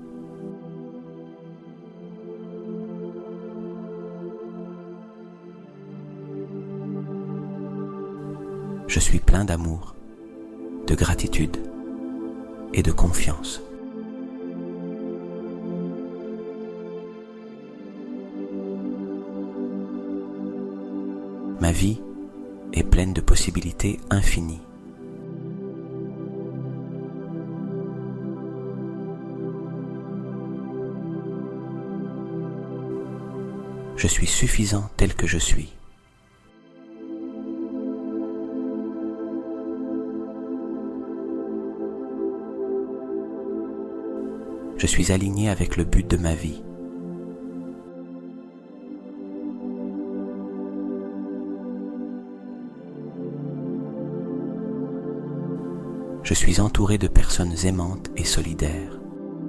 Je suis plein d'amour, de gratitude et de confiance. Ma vie est pleine de possibilités infinies. Je suis suffisant tel que je suis. Je suis aligné avec le but de ma vie. Je suis entouré de personnes aimantes et solidaires.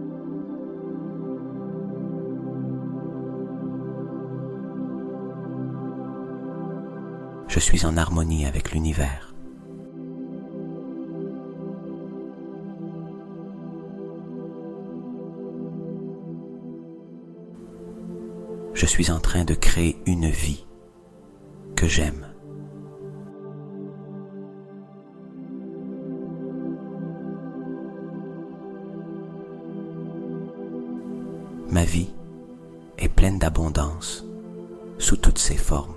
Je suis en harmonie avec l'univers. Je suis en train de créer une vie que j'aime. Ma vie est pleine d'abondance sous toutes ses formes.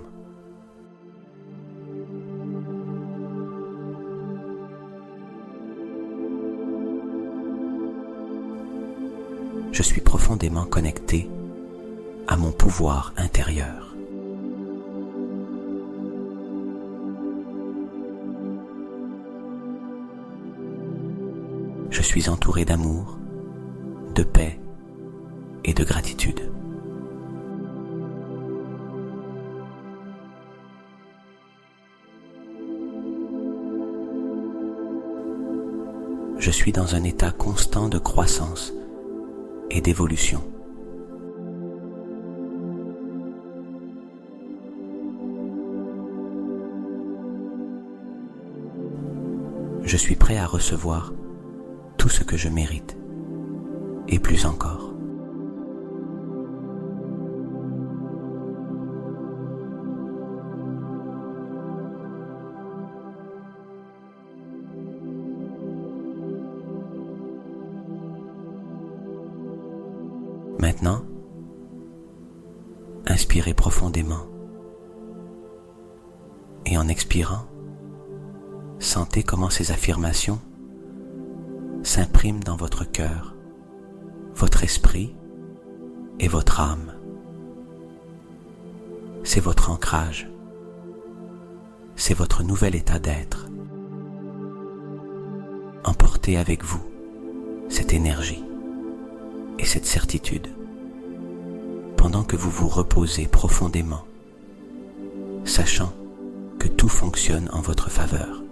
Je suis profondément connecté à mon pouvoir intérieur. Je suis entouré d'amour, de paix et de gratitude. Je suis dans un état constant de croissance et d'évolution. Je suis prêt à recevoir tout ce que je mérite, et plus encore. Maintenant, inspirez profondément et en expirant, sentez comment ces affirmations s'impriment dans votre cœur, votre esprit et votre âme. C'est votre ancrage, c'est votre nouvel état d'être. Emportez avec vous cette énergie et cette certitude pendant que vous vous reposez profondément, sachant que tout fonctionne en votre faveur.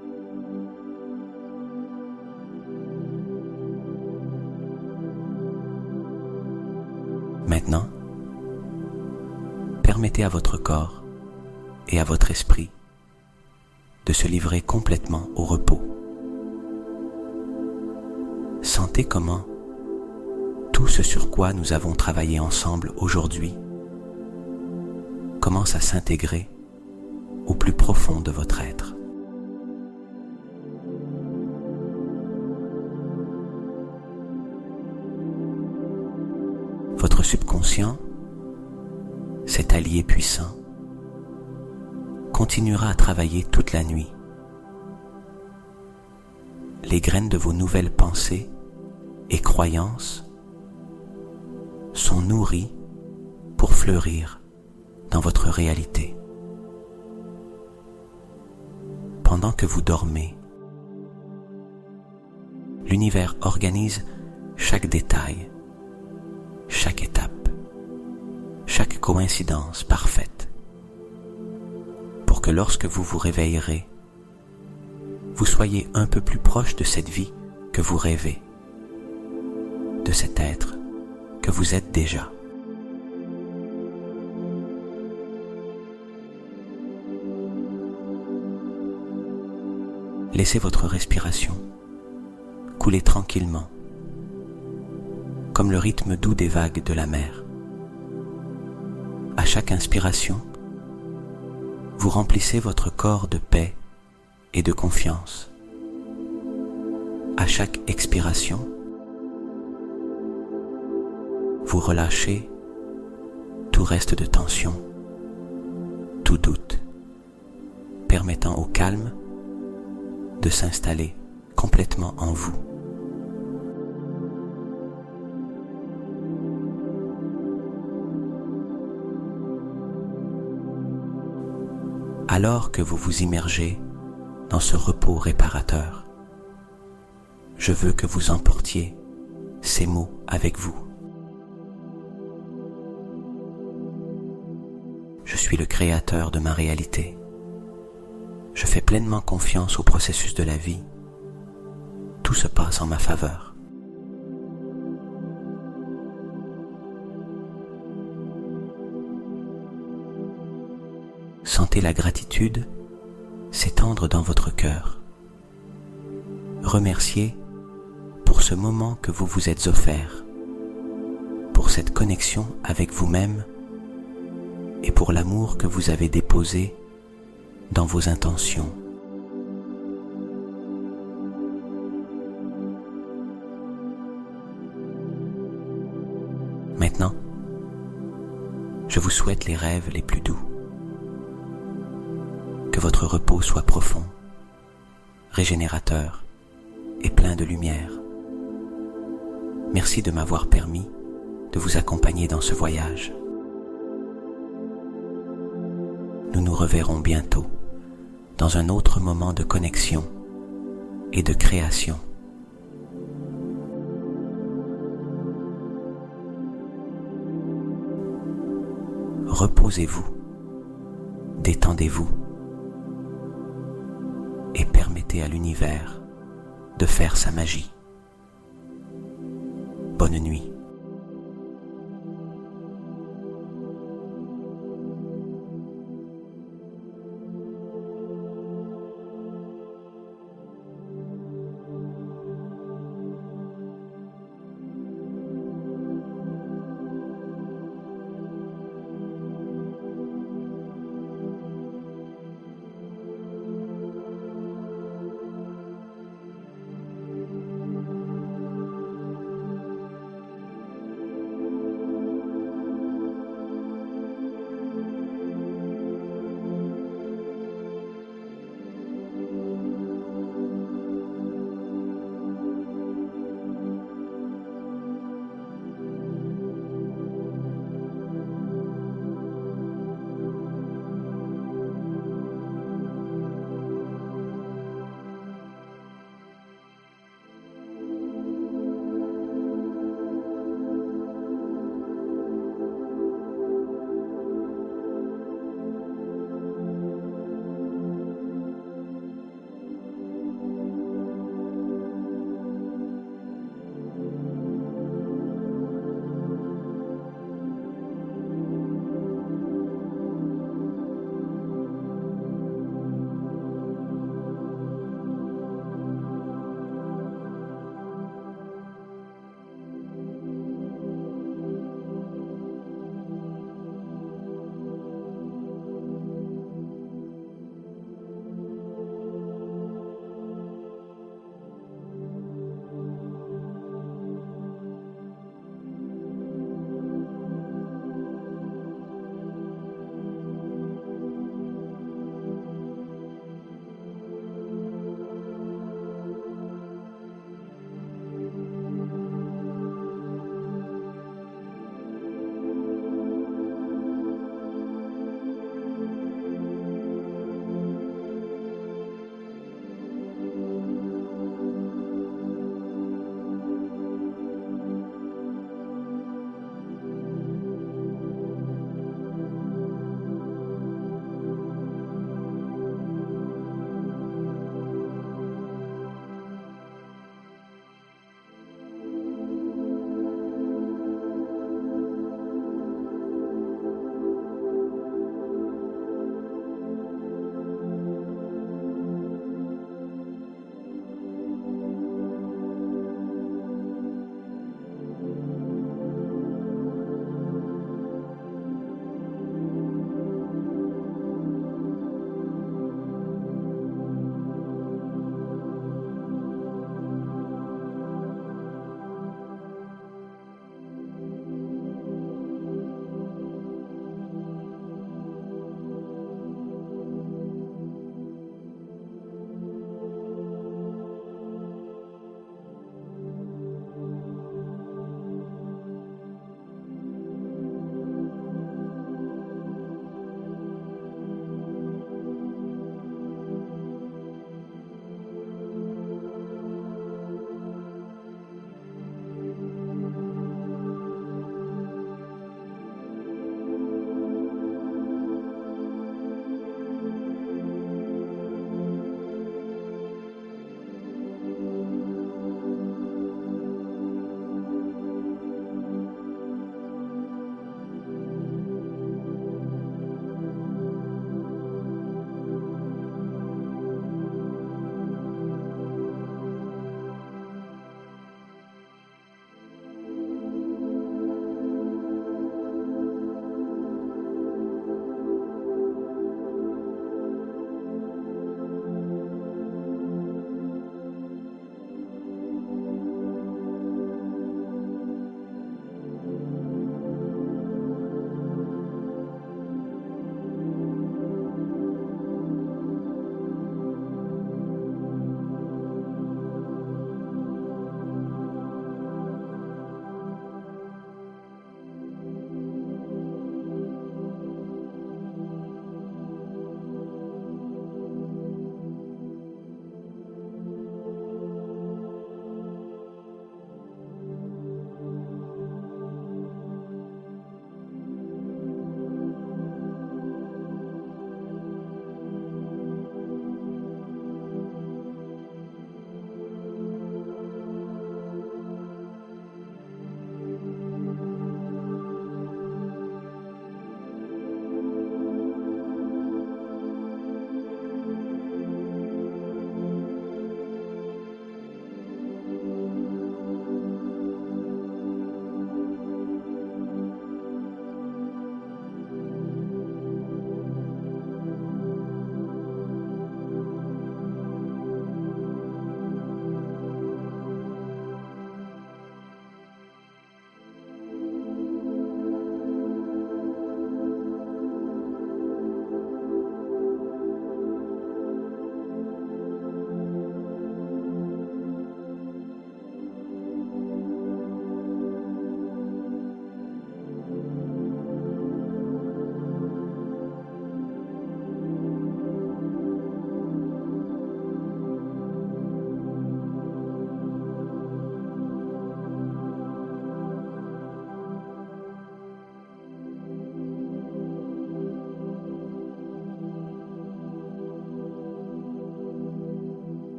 Maintenant, permettez à votre corps et à votre esprit de se livrer complètement au repos. Sentez comment tout ce sur quoi nous avons travaillé ensemble aujourd'hui commence à s'intégrer au plus profond de votre être. subconscient, cet allié puissant, continuera à travailler toute la nuit. Les graines de vos nouvelles pensées et croyances sont nourries pour fleurir dans votre réalité. Pendant que vous dormez, l'univers organise chaque détail, chaque étape, chaque coïncidence parfaite, pour que lorsque vous vous réveillerez, vous soyez un peu plus proche de cette vie que vous rêvez, de cet être que vous êtes déjà. Laissez votre respiration couler tranquillement, comme le rythme doux des vagues de la mer. À chaque inspiration, vous remplissez votre corps de paix et de confiance. À chaque expiration, vous relâchez tout reste de tension, tout doute, permettant au calme de s'installer complètement en vous. Alors que vous vous immergez dans ce repos réparateur, je veux que vous emportiez ces mots avec vous. Je suis le créateur de ma réalité. Je fais pleinement confiance au processus de la vie. Tout se passe en ma faveur. Sentez la gratitude s'étendre dans votre cœur. Remerciez pour ce moment que vous vous êtes offert, pour cette connexion avec vous-même et pour l'amour que vous avez déposé dans vos intentions. Maintenant, je vous souhaite les rêves les plus doux. Que votre repos soit profond, régénérateur et plein de lumière. Merci de m'avoir permis de vous accompagner dans ce voyage. Nous nous reverrons bientôt dans un autre moment de connexion et de création. Reposez-vous, détendez-vous et permettez à l'univers de faire sa magie. Bonne nuit.